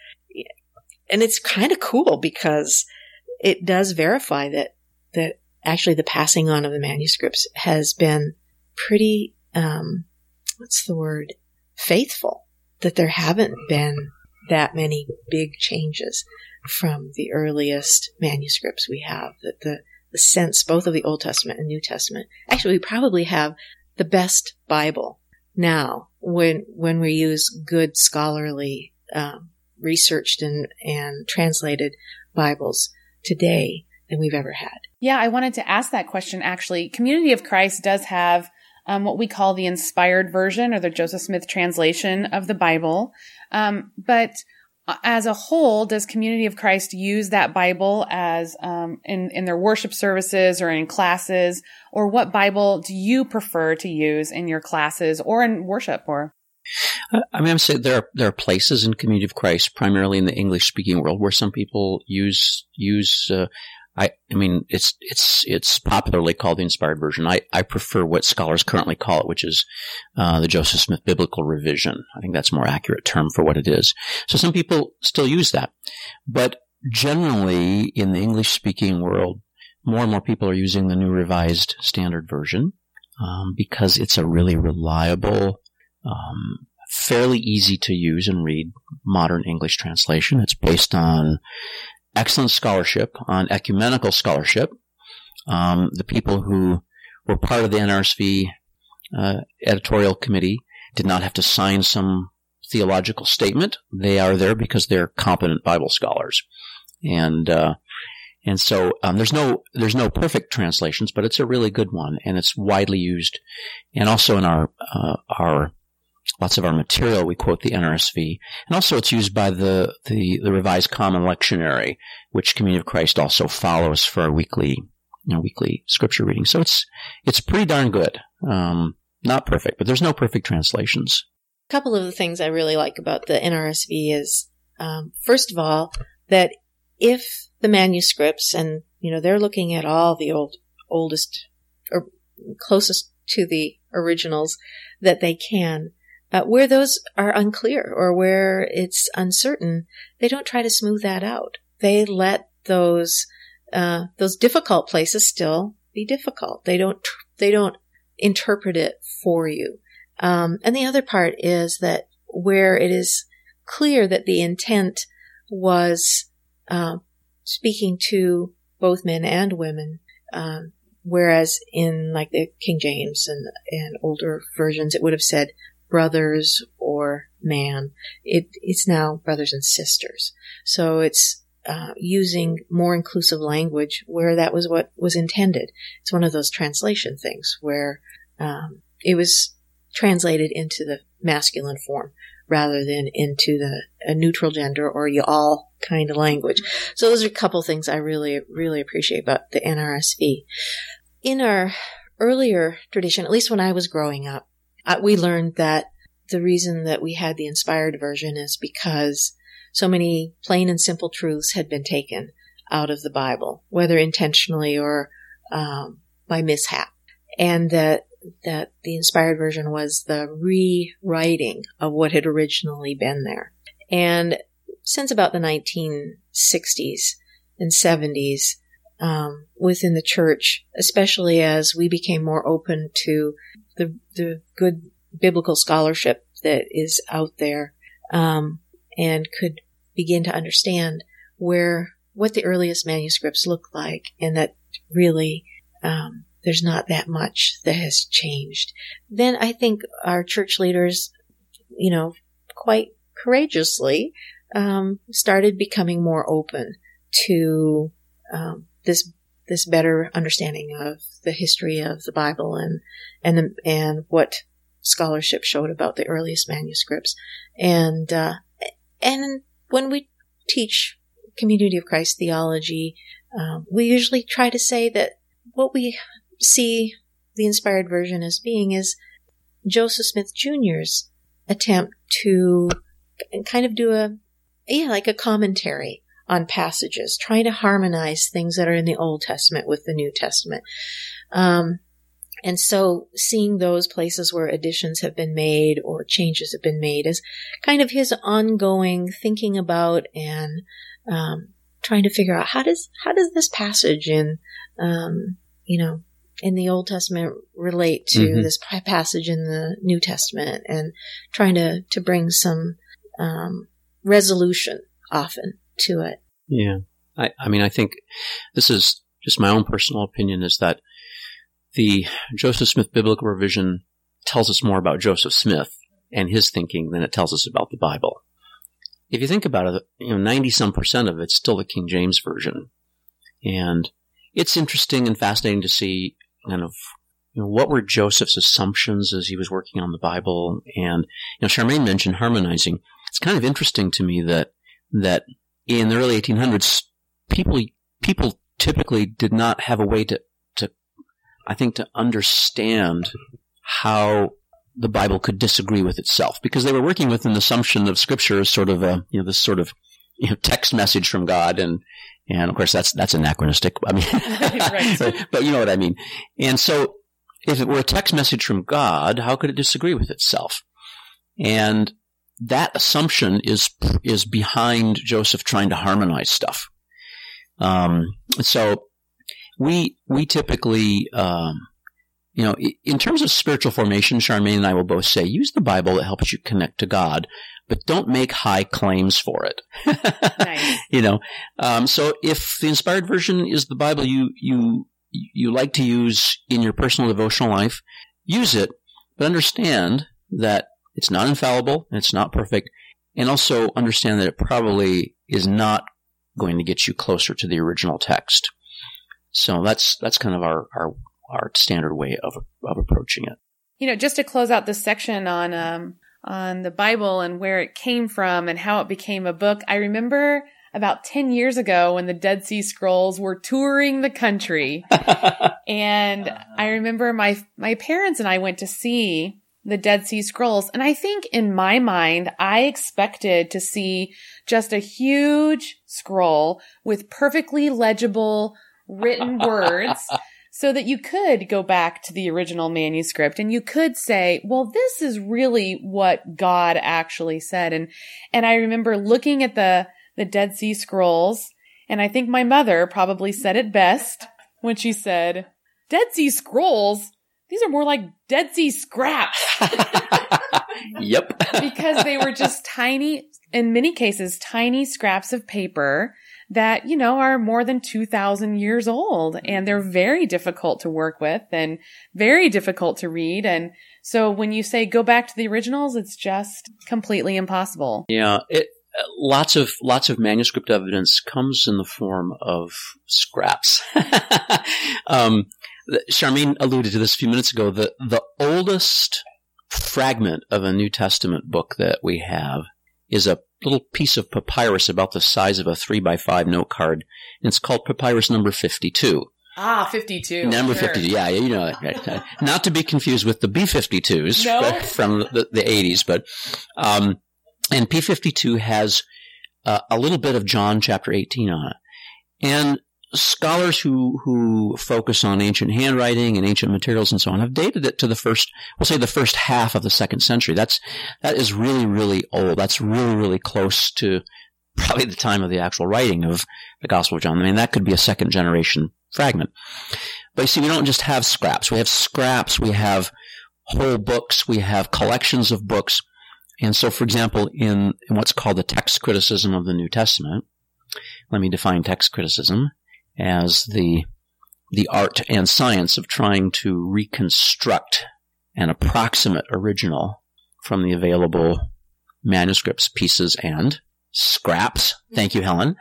D: and it's kind of cool because it does verify that, that actually the passing on of the manuscripts has been pretty, um, what's the word? Faithful. That there haven't been that many big changes from the earliest manuscripts we have. That the, the sense, both of the Old Testament and New Testament, actually we probably have the best Bible now when, when we use good scholarly, um, researched and, and translated Bibles today than we've ever had.
B: Yeah, I wanted to ask that question actually. Community of Christ does have um, what we call the inspired version or the Joseph Smith translation of the Bible. Um, but as a whole, does Community of Christ use that Bible as um, in, in their worship services or in classes? Or what Bible do you prefer to use in your classes or in worship? Or
C: I mean, I would say there are there are places in Community of Christ, primarily in the English-speaking world, where some people use use. Uh, I I mean, it's it's it's popularly called the Inspired Version. I I prefer what scholars currently call it, which is uh, the Joseph Smith Biblical Revision. I think that's a more accurate term for what it is. So some people still use that, but generally in the English-speaking world, more and more people are using the New Revised Standard Version um, because it's a really reliable. Um, fairly easy to use and read modern English translation. It's based on excellent scholarship, on ecumenical scholarship. Um, the people who were part of the N R S V uh, editorial committee did not have to sign some theological statement. They are there because they're competent Bible scholars, and uh, and so um, there's no there's no perfect translations, but it's a really good one, and it's widely used, and also in our uh, our Lots of our material, we quote the N R S V. And also it's used by the, the, the Revised Common Lectionary, which Community of Christ also follows for our weekly, you know, weekly scripture reading. So it's, it's pretty darn good. Um, not perfect, but there's no perfect translations.
D: A couple of the things I really like about the N R S V is, um, first of all, that if the manuscripts, and, you know, they're looking at all the old, oldest, or closest to the originals that they can, Uh, where those are unclear or where it's uncertain, they don't try to smooth that out. They let those uh, those difficult places still be difficult. They don't they don't interpret it for you. Um, and the other part is that where it is clear that the intent was uh, speaking to both men and women, um, whereas in like the King James and and older versions, it would have said brothers or man. It, it's now brothers and sisters. So it's uh, using more inclusive language where that was what was intended. It's one of those translation things where um, it was translated into the masculine form rather than into the a neutral gender or y'all kind of language. So those are a couple things I really, really appreciate about the N R S V. In our earlier tradition, at least when I was growing up, Uh, we learned that the reason that we had the inspired version is because so many plain and simple truths had been taken out of the Bible, whether intentionally or um, by mishap, and that that the inspired version was the rewriting of what had originally been there. And since about the nineteen sixties and seventies, um, within the church, especially as we became more open to the the good biblical scholarship that is out there, um, and could begin to understand where what the earliest manuscripts look like, and that really um, there's not that much that has changed. Then I think our church leaders, you know, quite courageously um, started becoming more open to um, this this better understanding of the history of the Bible and and the, and what scholarship showed about the earliest manuscripts. And uh, and when we teach Community of Christ theology, um, we usually try to say that what we see the inspired version as being is Joseph Smith Junior's attempt to kind of do a, yeah, like a commentary on passages, trying to harmonize things that are in the Old Testament with the New Testament. Um, and so seeing those places where additions have been made or changes have been made is kind of his ongoing thinking about and um, trying to figure out how does how does this passage in um, you know in the Old Testament relate to mm-hmm. this passage in the New Testament, and trying to to bring some um, resolution often to it.
C: Yeah, I, I mean, I think this is just my own personal opinion, is that the Joseph Smith Biblical Revision tells us more about Joseph Smith and his thinking than it tells us about the Bible. If you think about it, you know, ninety-some percent of it's still the King James Version. And it's interesting and fascinating to see kind of, you know, what were Joseph's assumptions as he was working on the Bible. And, you know, Charmaine mentioned harmonizing. It's kind of interesting to me that, that in the early eighteen hundreds, people, people typically did not have a way to, to, I think, to understand how the Bible could disagree with itself, because they were working with an assumption of Scripture as sort of a, you know, this sort of, you know, text message from God, and and of course that's that's anachronistic. I mean, right. But you know what I mean. And so, if it were a text message from God, how could it disagree with itself? And that assumption is is behind Joseph trying to harmonize stuff. Um, so we we typically. Um, You know, in terms of spiritual formation, Charmaine and I will both say, use the Bible that helps you connect to God, but don't make high claims for it. Nice. You know, um, so if the inspired version is the Bible you, you, you like to use in your personal devotional life, use it, but understand that it's not infallible, and it's not perfect, and also understand that it probably is not going to get you closer to the original text. So that's, that's kind of our, our, our standard way of of approaching it.
B: You know, just to close out this section on um, on the Bible and where it came from and how it became a book, I remember about ten years ago when the Dead Sea Scrolls were touring the country. And I remember my my parents and I went to see the Dead Sea Scrolls. And I think in my mind, I expected to see just a huge scroll with perfectly legible written words, so that you could go back to the original manuscript and you could say, well, this is really what God actually said. And, and I remember looking at the, the Dead Sea Scrolls, and I think my mother probably said it best when she said, Dead Sea Scrolls? These are more like Dead Sea scraps.
C: Yep.
B: Because they were just tiny, in many cases, tiny scraps of paper that, you know, are more than two thousand years old, and they're very difficult to work with and very difficult to read. And so when you say go back to the originals, it's just completely impossible.
C: Yeah. It, lots of, lots of manuscript evidence comes in the form of scraps. um, Charmaine alluded to this a few minutes ago. The, the oldest fragment of a New Testament book that we have is a little piece of papyrus about the size of a three by five note card. And it's called papyrus number fifty-two.
B: Ah, fifty-two.
C: Number
B: sure.
C: fifty-two, yeah, you know that. Right? Not to be confused with the B fifty-twos
B: no?
C: from the, the eighties, but um, and P fifty-two has uh, a little bit of John chapter eighteen on it. And scholars who who focus on ancient handwriting and ancient materials and so on have dated it to the first, we'll say the first half of the second century. That's that is really, really old. That's really, really close to probably the time of the actual writing of the Gospel of John. I mean, that could be a second generation fragment. But you see, we don't just have scraps. We have scraps. We have whole books. We have collections of books. And so, for example, in, in what's called the text criticism of the New Testament, let me define text criticism as the the art and science of trying to reconstruct an approximate original from the available manuscripts, pieces, and scraps. Thank you, Helen.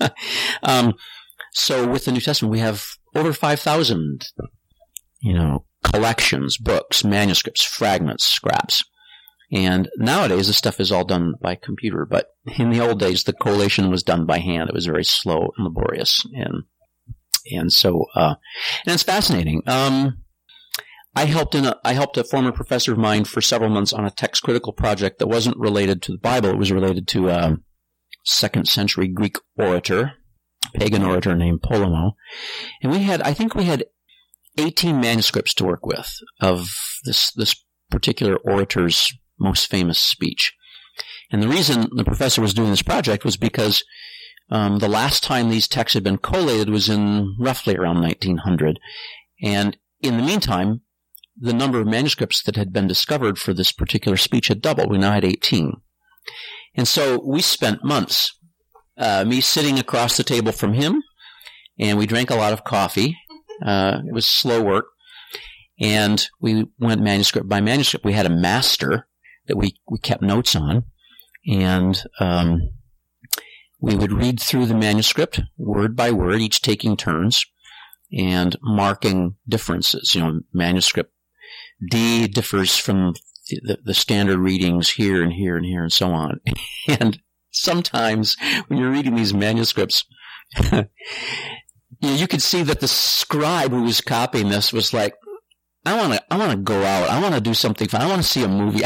C: um, so with the New Testament, we have over five thousand, you know, collections, books, manuscripts, fragments, scraps. And nowadays, this stuff is all done by computer. But in the old days, the collation was done by hand. It was very slow and laborious. And and so, uh, and it's fascinating. Um, I helped in a, I helped a former professor of mine for several months on a text critical project that wasn't related to the Bible. It was related to a second century Greek orator, pagan orator named Polemo. And we had, I think we had eighteen manuscripts to work with of this, this particular orator's most famous speech. And the reason the professor was doing this project was because um, the last time these texts had been collated was in roughly around nineteen hundred. And in the meantime, the number of manuscripts that had been discovered for this particular speech had doubled. We now had eighteen. And so we spent months, uh, me sitting across the table from him, and we drank a lot of coffee. Uh, it was slow work. And we went manuscript by manuscript. We had a master that we, we kept notes on. And um, we would read through the manuscript word by word, each taking turns, and marking differences. You know, manuscript D differs from the, the standard readings here and here and here and so on. And sometimes when you're reading these manuscripts, you know, you could see that the scribe who was copying this was like, I want to, I want to go out. I want to do something fun. I want to see a movie.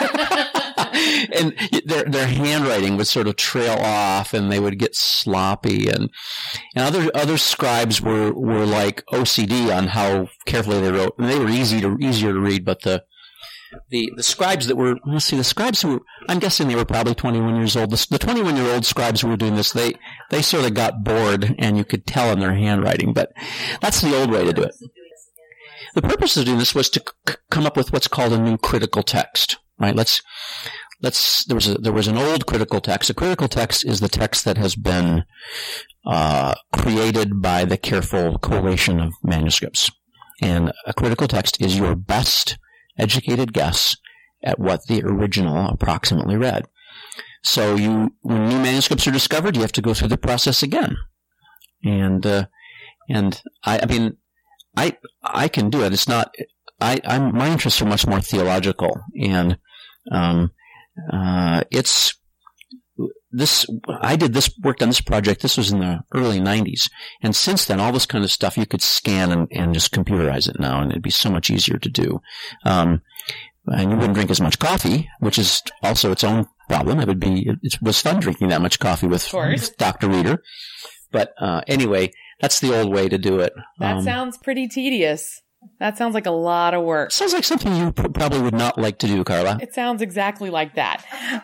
C: And their, their handwriting would sort of trail off and they would get sloppy. And, and other, other scribes were, were like O C D on how carefully they wrote. And they were easy to, easier to read, but the, the, the scribes that were, let's see, the scribes who were, I'm guessing they were probably twenty-one years old. The, the twenty-one year old scribes who were doing this, they, they sort of got bored and you could tell in their handwriting, but that's the old way to do it. The purpose of doing this was to c- come up with what's called a new critical text, right? Let's, let's, there was a, there was an old critical text. A critical text is the text that has been, uh, created by the careful collation of manuscripts. And a critical text is your best educated guess at what the original approximately read. So you, when new manuscripts are discovered, you have to go through the process again. And, uh, and I, I mean, I I can do it. It's not. I I'm my interests are much more theological, and um uh it's this. I did this worked on this project. This was in the early nineties, and since then, all this kind of stuff you could scan and, and just computerize it now, and it'd be so much easier to do. Um, and you wouldn't drink as much coffee, which is also its own problem. It would be. It was fun drinking that much coffee with, with Doctor Reader, but uh, anyway. That's the old way to do it.
B: That um, sounds pretty tedious. That sounds like a lot of work.
C: Sounds like something you p- probably would not like to do, Carla.
B: It sounds exactly like that.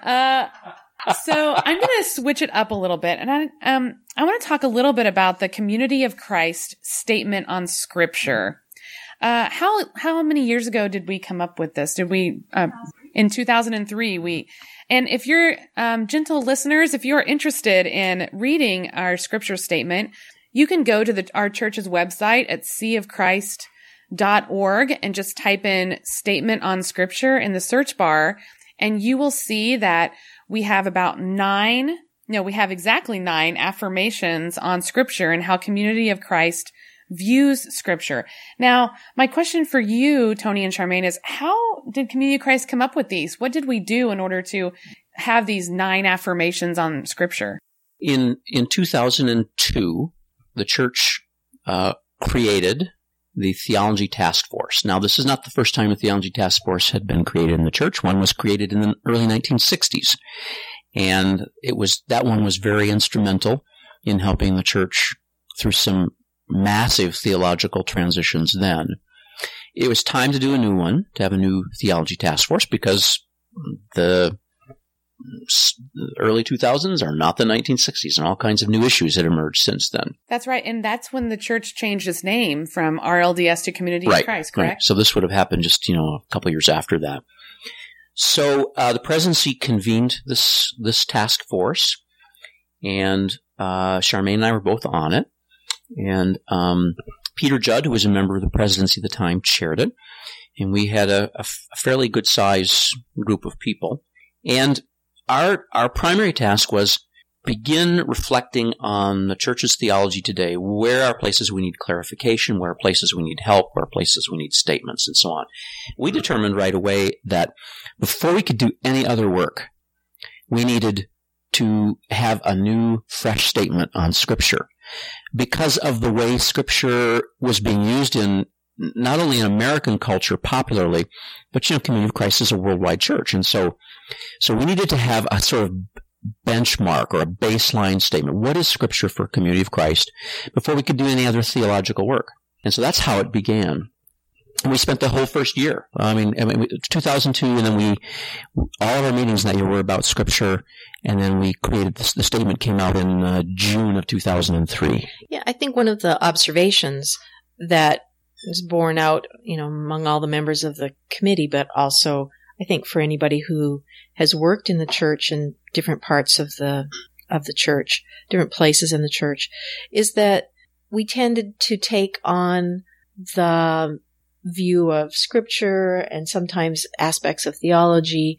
B: Uh, so I'm going to switch it up a little bit, and I um I want to talk a little bit about the Community of Christ statement on Scripture. Uh, how how many years ago did we come up with this? Did we uh, in two thousand three? We and if you're um, gentle listeners, if you're interested in reading our Scripture statement, you can go to the, our church's website at sea of christ dot org and just type in statement on Scripture in the search bar, and you will see that we have about nine, no, we have exactly nine affirmations on Scripture and how Community of Christ views Scripture. Now, my question for you, Tony and Charmaine, is how did Community of Christ come up with these? What did we do in order to have these nine affirmations on Scripture?
C: In in two thousand two, the church uh, created the Theology Task Force. Now, this is not the first time the Theology Task Force had been created in the church. One was created in the early nineteen sixties. And it was, that one was very instrumental in helping the church through some massive theological transitions then. It was time to do a new one, to have a new Theology Task Force, because the early two thousands are not the nineteen sixties, and all kinds of new issues had emerged since then.
B: That's right. And that's when the church changed its name from R L D S to Community
C: right,
B: of Christ, correct?
C: Right. So this would have happened just, you know, a couple years after that. So uh, the presidency convened this this task force, and uh, Charmaine and I were both on it. And um, Peter Judd, who was a member of the presidency at the time, chaired it. And we had a, a, a fairly good size group of people. And our our primary task was begin reflecting on the church's theology today. Where are places we need clarification? Where are places we need help? Where are places we need statements? And so on. We determined right away that before we could do any other work, we needed to have a new, fresh statement on Scripture, because of the way Scripture was being used in not only in American culture popularly, but, you know, Community of Christ is a worldwide church. And so, so we needed to have a sort of benchmark or a baseline statement. What is Scripture for Community of Christ before we could do any other theological work? And so that's how it began. And we spent the whole first year. I mean, I mean, two thousand two, and then we, all of our meetings that year were about Scripture, and then we created this, the statement came out in uh, June of two thousand three.
D: Yeah, I think one of the observations that was borne out, you know, among all the members of the committee, but also I think for anybody who has worked in the church in different parts of the of the church, different places in the church, is that we tended to take on the view of Scripture and sometimes aspects of theology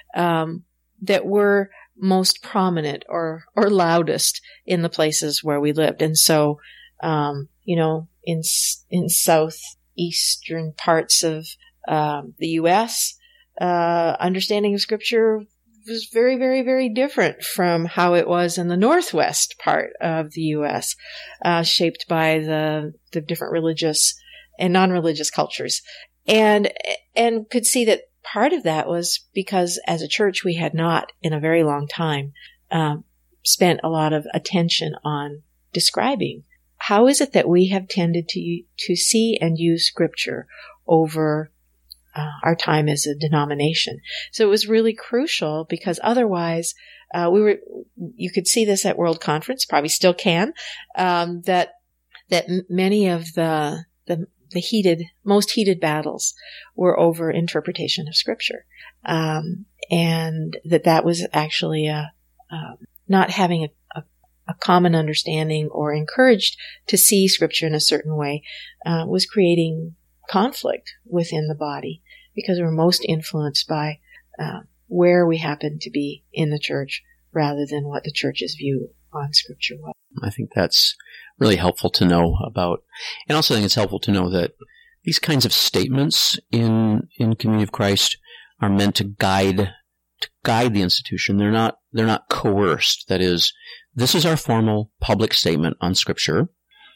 D: um, that were most prominent or or loudest in the places where we lived. And so, um, you know, in in southeastern parts of um, the U S, uh, understanding of Scripture was very, very, very different from how it was in the northwest part of the U S, uh, shaped by the the different religious and non-religious cultures, and and could see that part of that was because as a church we had not in a very long time um, spent a lot of attention on describing how is it that we have tended to to see and use Scripture over uh, our time as a denomination. So it was really crucial, because otherwise uh, we were you could see this at World Conference, probably still can, um, that that many of the the the heated, most heated battles were over interpretation of Scripture. Um, and that that was actually a, uh, not having a, a, a common understanding or encouraged to see Scripture in a certain way, uh, was creating conflict within the body, because we were most influenced by, uh, where we happened to be in the church rather than what the church's view on Scripture was.
C: I think that's really helpful to know about. And also I think it's helpful to know that these kinds of statements in in Community of Christ are meant to guide to guide the institution. They're not they're not coerced. That is, this is our formal public statement on Scripture,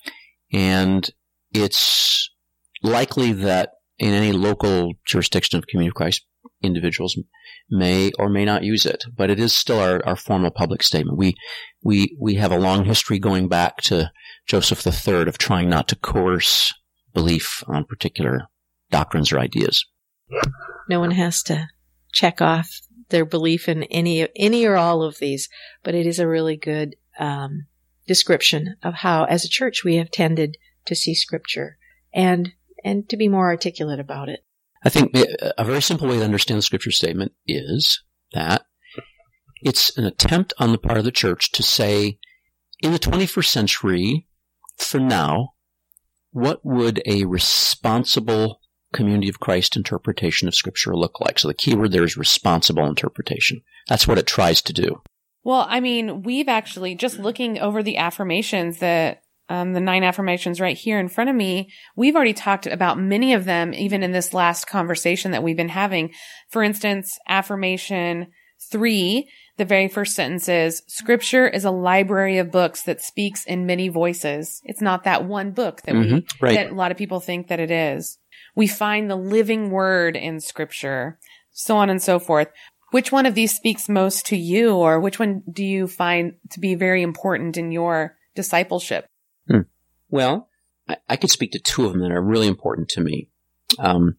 C: and it's likely that in any local jurisdiction of Community of Christ, individuals may or may not use it, but it is still our, our formal public statement. We we we have a long history going back to Joseph the Third of trying not to coerce belief on particular doctrines or ideas.
D: No one has to check off their belief in any any or all of these, but it is a really good um, description of how, as a church, we have tended to see Scripture and and to be more articulate about it.
C: I think a very simple way to understand the Scripture statement is that it's an attempt on the part of the church to say, in the twenty-first century, for now, what would a responsible Community of Christ interpretation of Scripture look like? So the key word there is responsible interpretation. That's what it tries to do.
B: Well, I mean, we've actually, just looking over the affirmations that Um, the nine affirmations right here in front of me, we've already talked about many of them, even in this last conversation that we've been having. For instance, affirmation three, the very first sentence is, Scripture is a library of books that speaks in many voices. It's not that one book that
C: Mm-hmm.
B: we,
C: Right.
B: that a lot of people think that it is. We find the living word in Scripture, so on and so forth. Which one of these speaks most to you, or which one do you find to be very important in your discipleship?
C: Hmm. Well, I, I could speak to two of them that are really important to me. Um,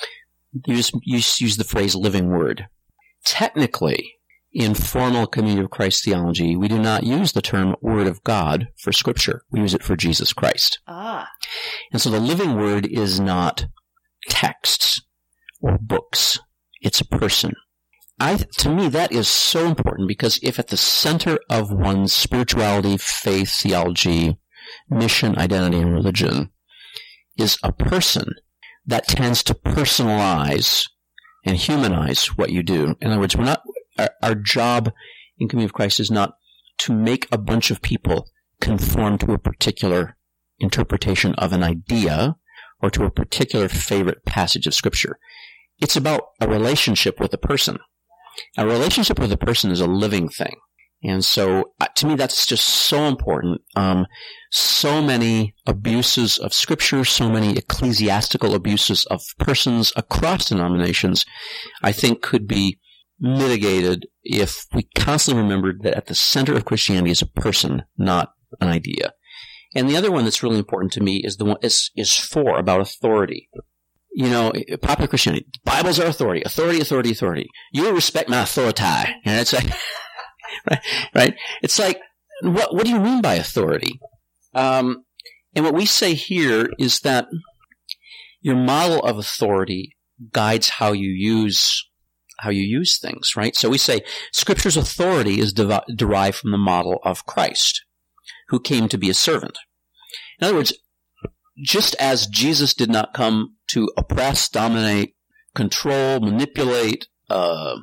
C: you just, you just use the phrase living word. Technically, in formal Community of Christ theology, we do not use the term Word of God for Scripture. We use it for Jesus Christ.
B: Ah.
C: And so the living Word is not texts or books. It's a person. I, to me, that is so important, because if at the center of one's spirituality, faith, theology, mission, identity, and religion is a person, that tends to personalize and humanize what you do. In other words, we're not, our, our job in Community of Christ is not to make a bunch of people conform to a particular interpretation of an idea or to a particular favorite passage of Scripture. It's about a relationship with a person. A relationship with a person is a living thing. And so, uh, to me, that's just so important. Um, so many abuses of Scripture, so many ecclesiastical abuses of persons across denominations, I think could be mitigated if we constantly remembered that at the center of Christianity is a person, not an idea. And the other one that's really important to me is the one is is four, about authority. You know, popular Christianity, Bibles are authority, authority, authority, authority. You will respect my authority. And it's like, right, right? It's like, what what do you mean by authority? Um, and what we say here is that your model of authority guides how you use how you use things, right? So we say Scripture's authority is devi- derived from the model of Christ, who came to be a servant. In other words, just as Jesus did not come to oppress, dominate, control, manipulate, uh,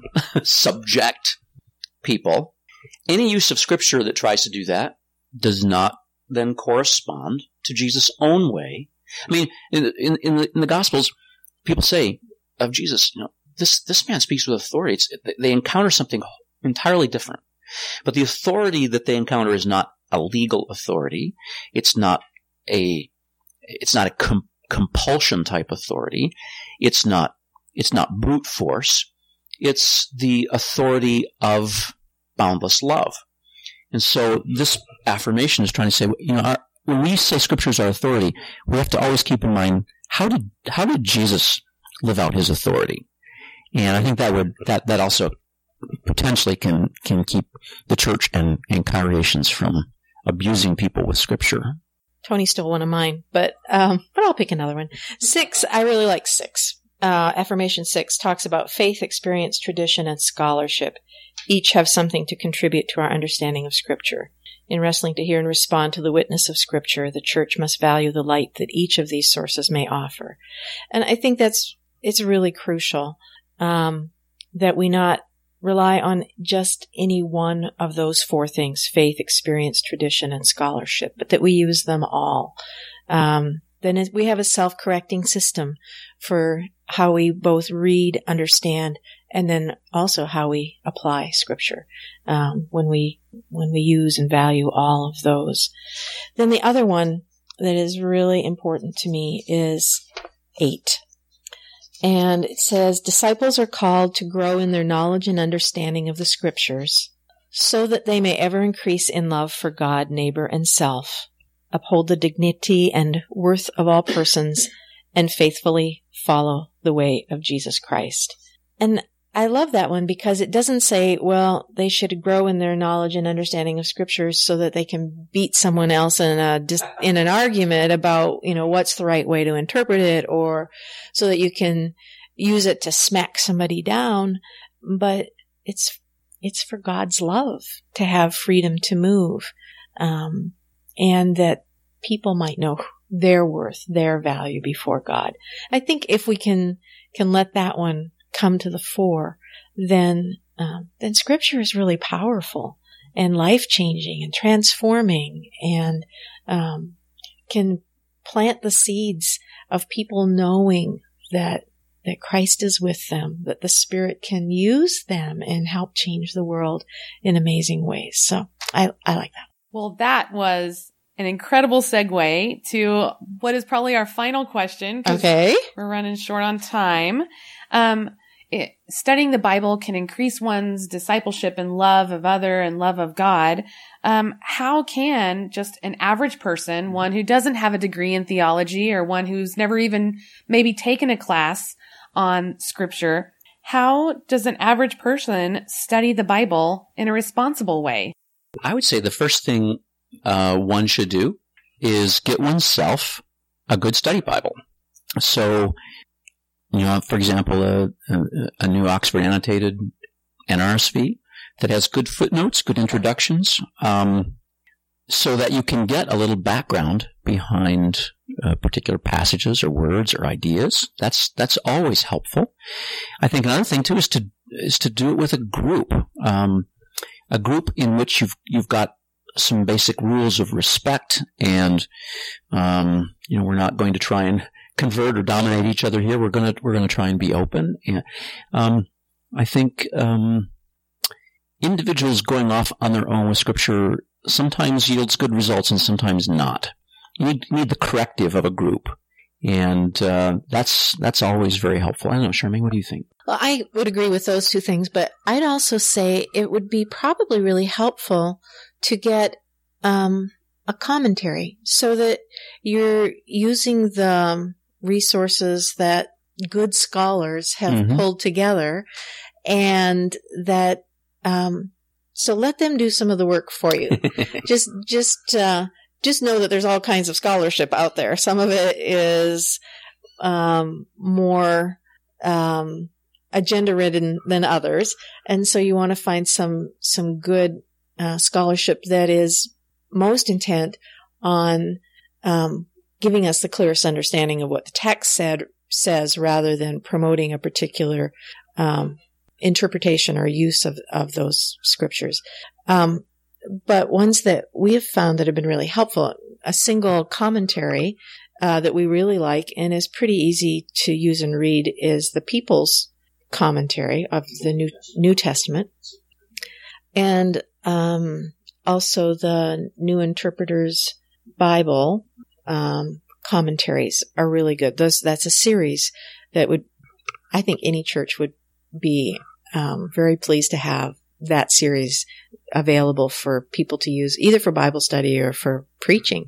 C: subject people, any use of Scripture that tries to do that does not then correspond to Jesus' own way. I mean, in, in, in, the, in the Gospels, people say of Jesus, you know, this, this man speaks with authority. It's, they encounter something entirely different. But the authority that they encounter is not a legal authority. It's not a, it's not a com- compulsion type authority. It's not, it's not brute force. It's the authority of boundless love. And so this affirmation is trying to say, you know, our, when we say Scripture is our authority, we have to always keep in mind, how did, how did Jesus live out his authority? And I think that would, that, that also potentially can, can keep the church and, and congregations from abusing people with Scripture.
D: Tony stole one of mine, but, um, but I'll pick another one. Six, I really like six. Uh, affirmation six talks about faith, experience, tradition, and scholarship. Each have something to contribute to our understanding of Scripture. In wrestling to hear and respond to the witness of Scripture, the church must value the light that each of these sources may offer. And I think that's, it's really crucial, um, that we not rely on just any one of those four things, faith, experience, tradition, and scholarship, but that we use them all. Um, then we have a self-correcting system for how we both read, understand, and then also how we apply Scripture, um, when we, when we use and value all of those. Then the other one that is really important to me is eight. And it says, disciples are called to grow in their knowledge and understanding of the Scriptures, so that they may ever increase in love for God, neighbor, and self, uphold the dignity and worth of all persons, and faithfully follow the way of Jesus Christ. And I love that one because it doesn't say, well, they should grow in their knowledge and understanding of Scriptures so that they can beat someone else in a in an argument about, you know, what's the right way to interpret it, or so that you can use it to smack somebody down. But it's it's for God's love to have freedom to move, um, and that people might know their worth, their value before God. I think if we can can let that one come to the fore, then um, then Scripture is really powerful and life-changing and transforming, and um, can plant the seeds of people knowing that that Christ is with them, that the Spirit can use them and help change the world in amazing ways. So I, I like that.
B: Well, that was an incredible segue to what is probably our final question.
D: Okay.
B: We're running short on time. Um, it, studying the Bible can increase one's discipleship and love of other and love of God. Um, how can just an average person, one who doesn't have a degree in theology or one who's never even maybe taken a class on scripture, how does an average person study the Bible in a responsible way?
C: I would say the first thing uh, one should do is get oneself a good study Bible. So, you know, for example, a, a, a new Oxford Annotated N R S V that has good footnotes, good introductions, um, so that you can get a little background behind uh, particular passages or words or ideas. That's that's always helpful. I think another thing too is to is to do it with a group, um, a group in which you've you've got some basic rules of respect, and um, you know, we're not going to try and convert or dominate each other here. We're gonna we're gonna try and be open. And um, I think um, individuals going off on their own with Scripture sometimes yields good results and sometimes not. You need, you need the corrective of a group, and uh, that's that's always very helpful. I don't know, Charmaine, what do you think?
D: Well, I would agree with those two things, but I'd also say it would be probably really helpful to get um, a commentary so that you're using the resources that good scholars have mm-hmm. pulled together, and that um, so let them do some of the work for you. just just uh, just know that there's all kinds of scholarship out there. Some of it is um, more um, agenda ridden than others, and so you want to find some some good uh, scholarship that is most intent on um, giving us the clearest understanding of what the text said says, rather than promoting a particular um, interpretation or use of, of those scriptures. Um, but ones that we have found that have been really helpful, a single commentary uh, that we really like and is pretty easy to use and read is the People's Commentary of the New New Testament, and um, also the New Interpreter's Bible um, commentaries are really good. Those that's a series that would, I think, any church would be um, very pleased to have that series available for people to use, either for Bible study or for preaching.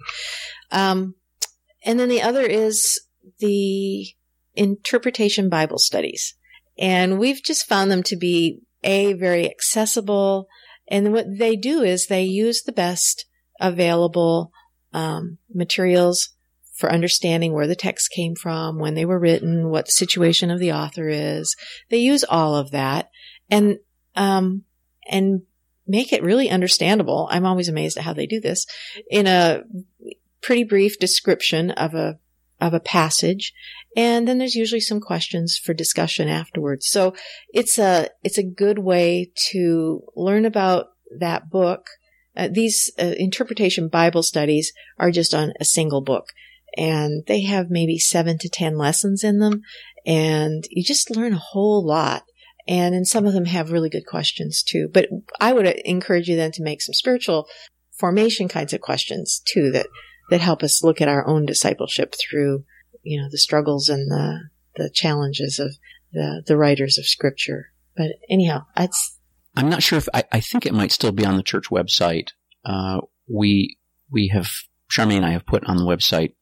D: Um, and then the other is the Interpretation Bible Studies. And we've just found them to be, A, very accessible. And what they do is they use the best available um, materials for understanding where the text came from, when they were written, what the situation of the author is. They use all of that and um, and make it really understandable. I'm always amazed at how they do this, in a pretty brief description of a of a passage, and then there's usually some questions for discussion afterwards. So it's a it's a good way to learn about that book. Uh, these uh, interpretation Bible studies are just on a single book, and they have maybe seven to ten lessons in them, and you just learn a whole lot. And then some of them have really good questions too. But I would encourage you then to make some spiritual formation kinds of questions too, that that help us look at our own discipleship through, you know, the struggles and the the challenges of the the writers of Scripture. But anyhow, it's.
C: I'm not sure if I, I think it might still be on the church website. Uh, we we have Charmaine and I have put on the website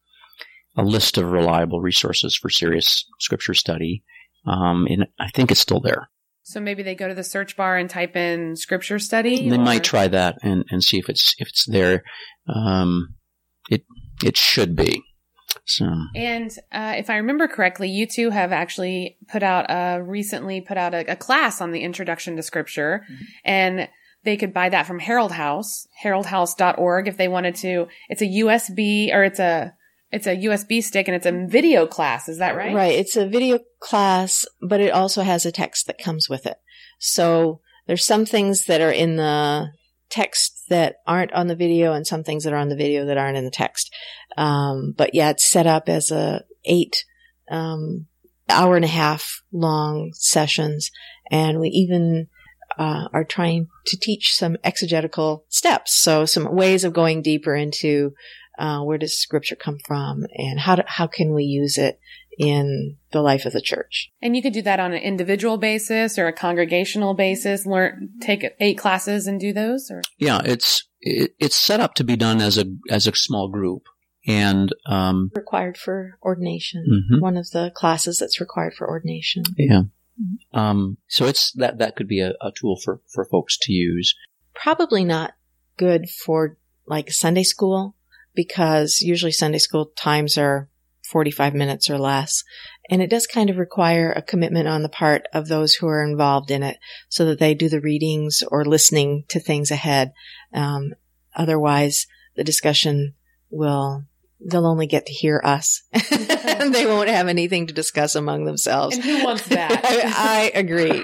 C: a list of reliable resources for serious Scripture study, um, and I think it's still there.
B: So maybe they go to the search bar and type in Scripture study.
C: They
B: or?
C: might try that and, and see if it's if it's there. Um, it it should be. So.
B: And uh, if I remember correctly, you two have actually put out a recently put out a, a class on the Introduction to Scripture, mm-hmm. and they could buy that from Herald House, herald house dot org, if they wanted to. It's a U S B or it's a it's a U S B stick, and it's a video class. Is that right?
D: Right. It's a video class, but it also has a text that comes with it. So there's some things that are in the text that aren't on the video, and some things that are on the video that aren't in the text. Um, but yeah, it's set up as a eight, um, hour and a half long sessions. And we even uh, are trying to teach some exegetical steps. So some ways of going deeper into uh, where does Scripture come from and how do, how can we use it in the life of the church.
B: And you could do that on an individual basis or a congregational basis, learn, take eight classes and do those? Or?
C: Yeah, it's it, it's set up to be done as a as a small group. And um,
D: required for ordination.
C: Mm-hmm.
D: One of the classes that's required for ordination.
C: Yeah. Um, so it's that that could be a, a tool for, for folks to use.
D: Probably not good for like Sunday school, because usually Sunday school times are forty-five minutes or less. And it does kind of require a commitment on the part of those who are involved in it so that they do the readings or listening to things ahead. Um, otherwise, the discussion will, they'll only get to hear us. And they won't have anything to discuss among themselves.
B: And who wants that?
D: I, I agree.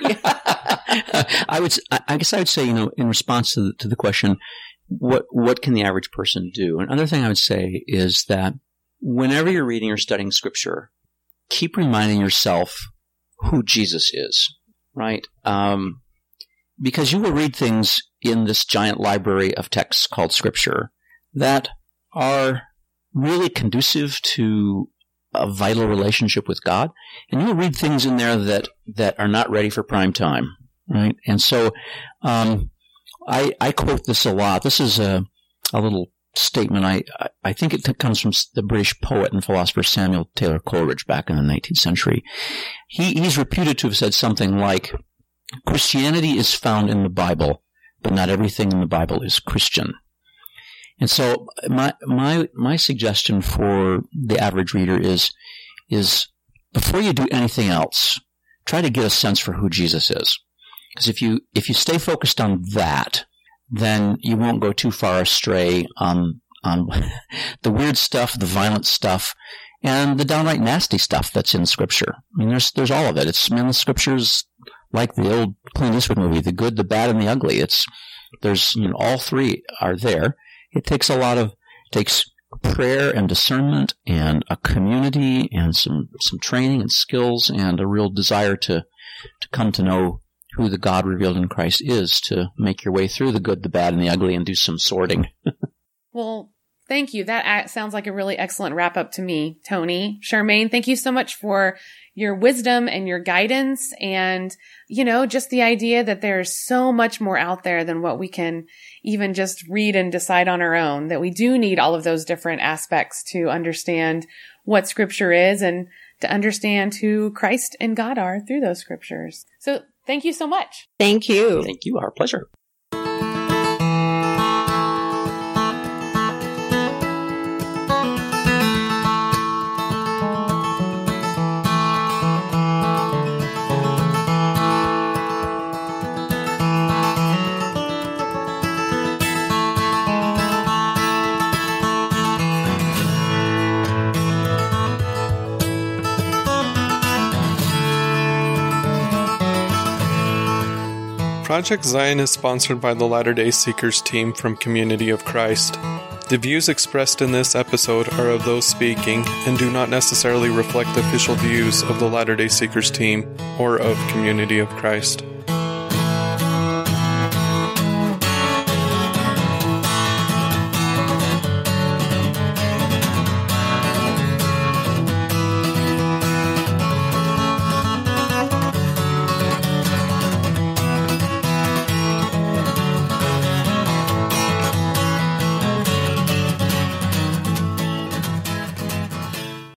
C: I would, I guess I would say, you know, in response to the, to the question, what, what can the average person do? Another thing I would say is that whenever you're reading or studying Scripture, keep reminding yourself who Jesus is, right? Um, because you will read things in this giant library of texts called Scripture that are really conducive to a vital relationship with God. And you'll read things in there that, that are not ready for prime time, right? And so, um, I, I quote this a lot. This is a, a little statement. I, I think it comes from the British poet and philosopher Samuel Taylor Coleridge back in the nineteenth century. He, he's reputed to have said something like, Christianity is found in the Bible, but not everything in the Bible is Christian. And so my, my, my suggestion for the average reader is, is before you do anything else, try to get a sense for who Jesus is. Because if you, if you stay focused on that, then you won't go too far astray on, on the weird stuff, the violent stuff, and the downright nasty stuff that's in Scripture. I mean, there's, there's all of it. It's, I mean, the Scripture's like the old Clint Eastwood movie, The Good, the Bad, and the Ugly. It's, there's, you know, all three are there. It takes a lot of, takes prayer and discernment and a community and some, some training and skills and a real desire to, to come to know who the God revealed in Christ is to make your way through the good, the bad, and the ugly and do some sorting.
B: Well, thank you. That sounds like a really excellent wrap up to me, Tony. Charmaine, thank you so much for your wisdom and your guidance and, you know, just the idea that there's so much more out there than what we can even just read and decide on our own, that we do need all of those different aspects to understand what Scripture is and to understand who Christ and God are through those Scriptures. So thank you so much.
D: Thank you.
C: Thank you. Our pleasure.
A: Project Zion is sponsored by the Latter-day Seekers team from Community of Christ. The views expressed in this episode are of those speaking and do not necessarily reflect the official views of the Latter-day Seekers team or of Community of Christ.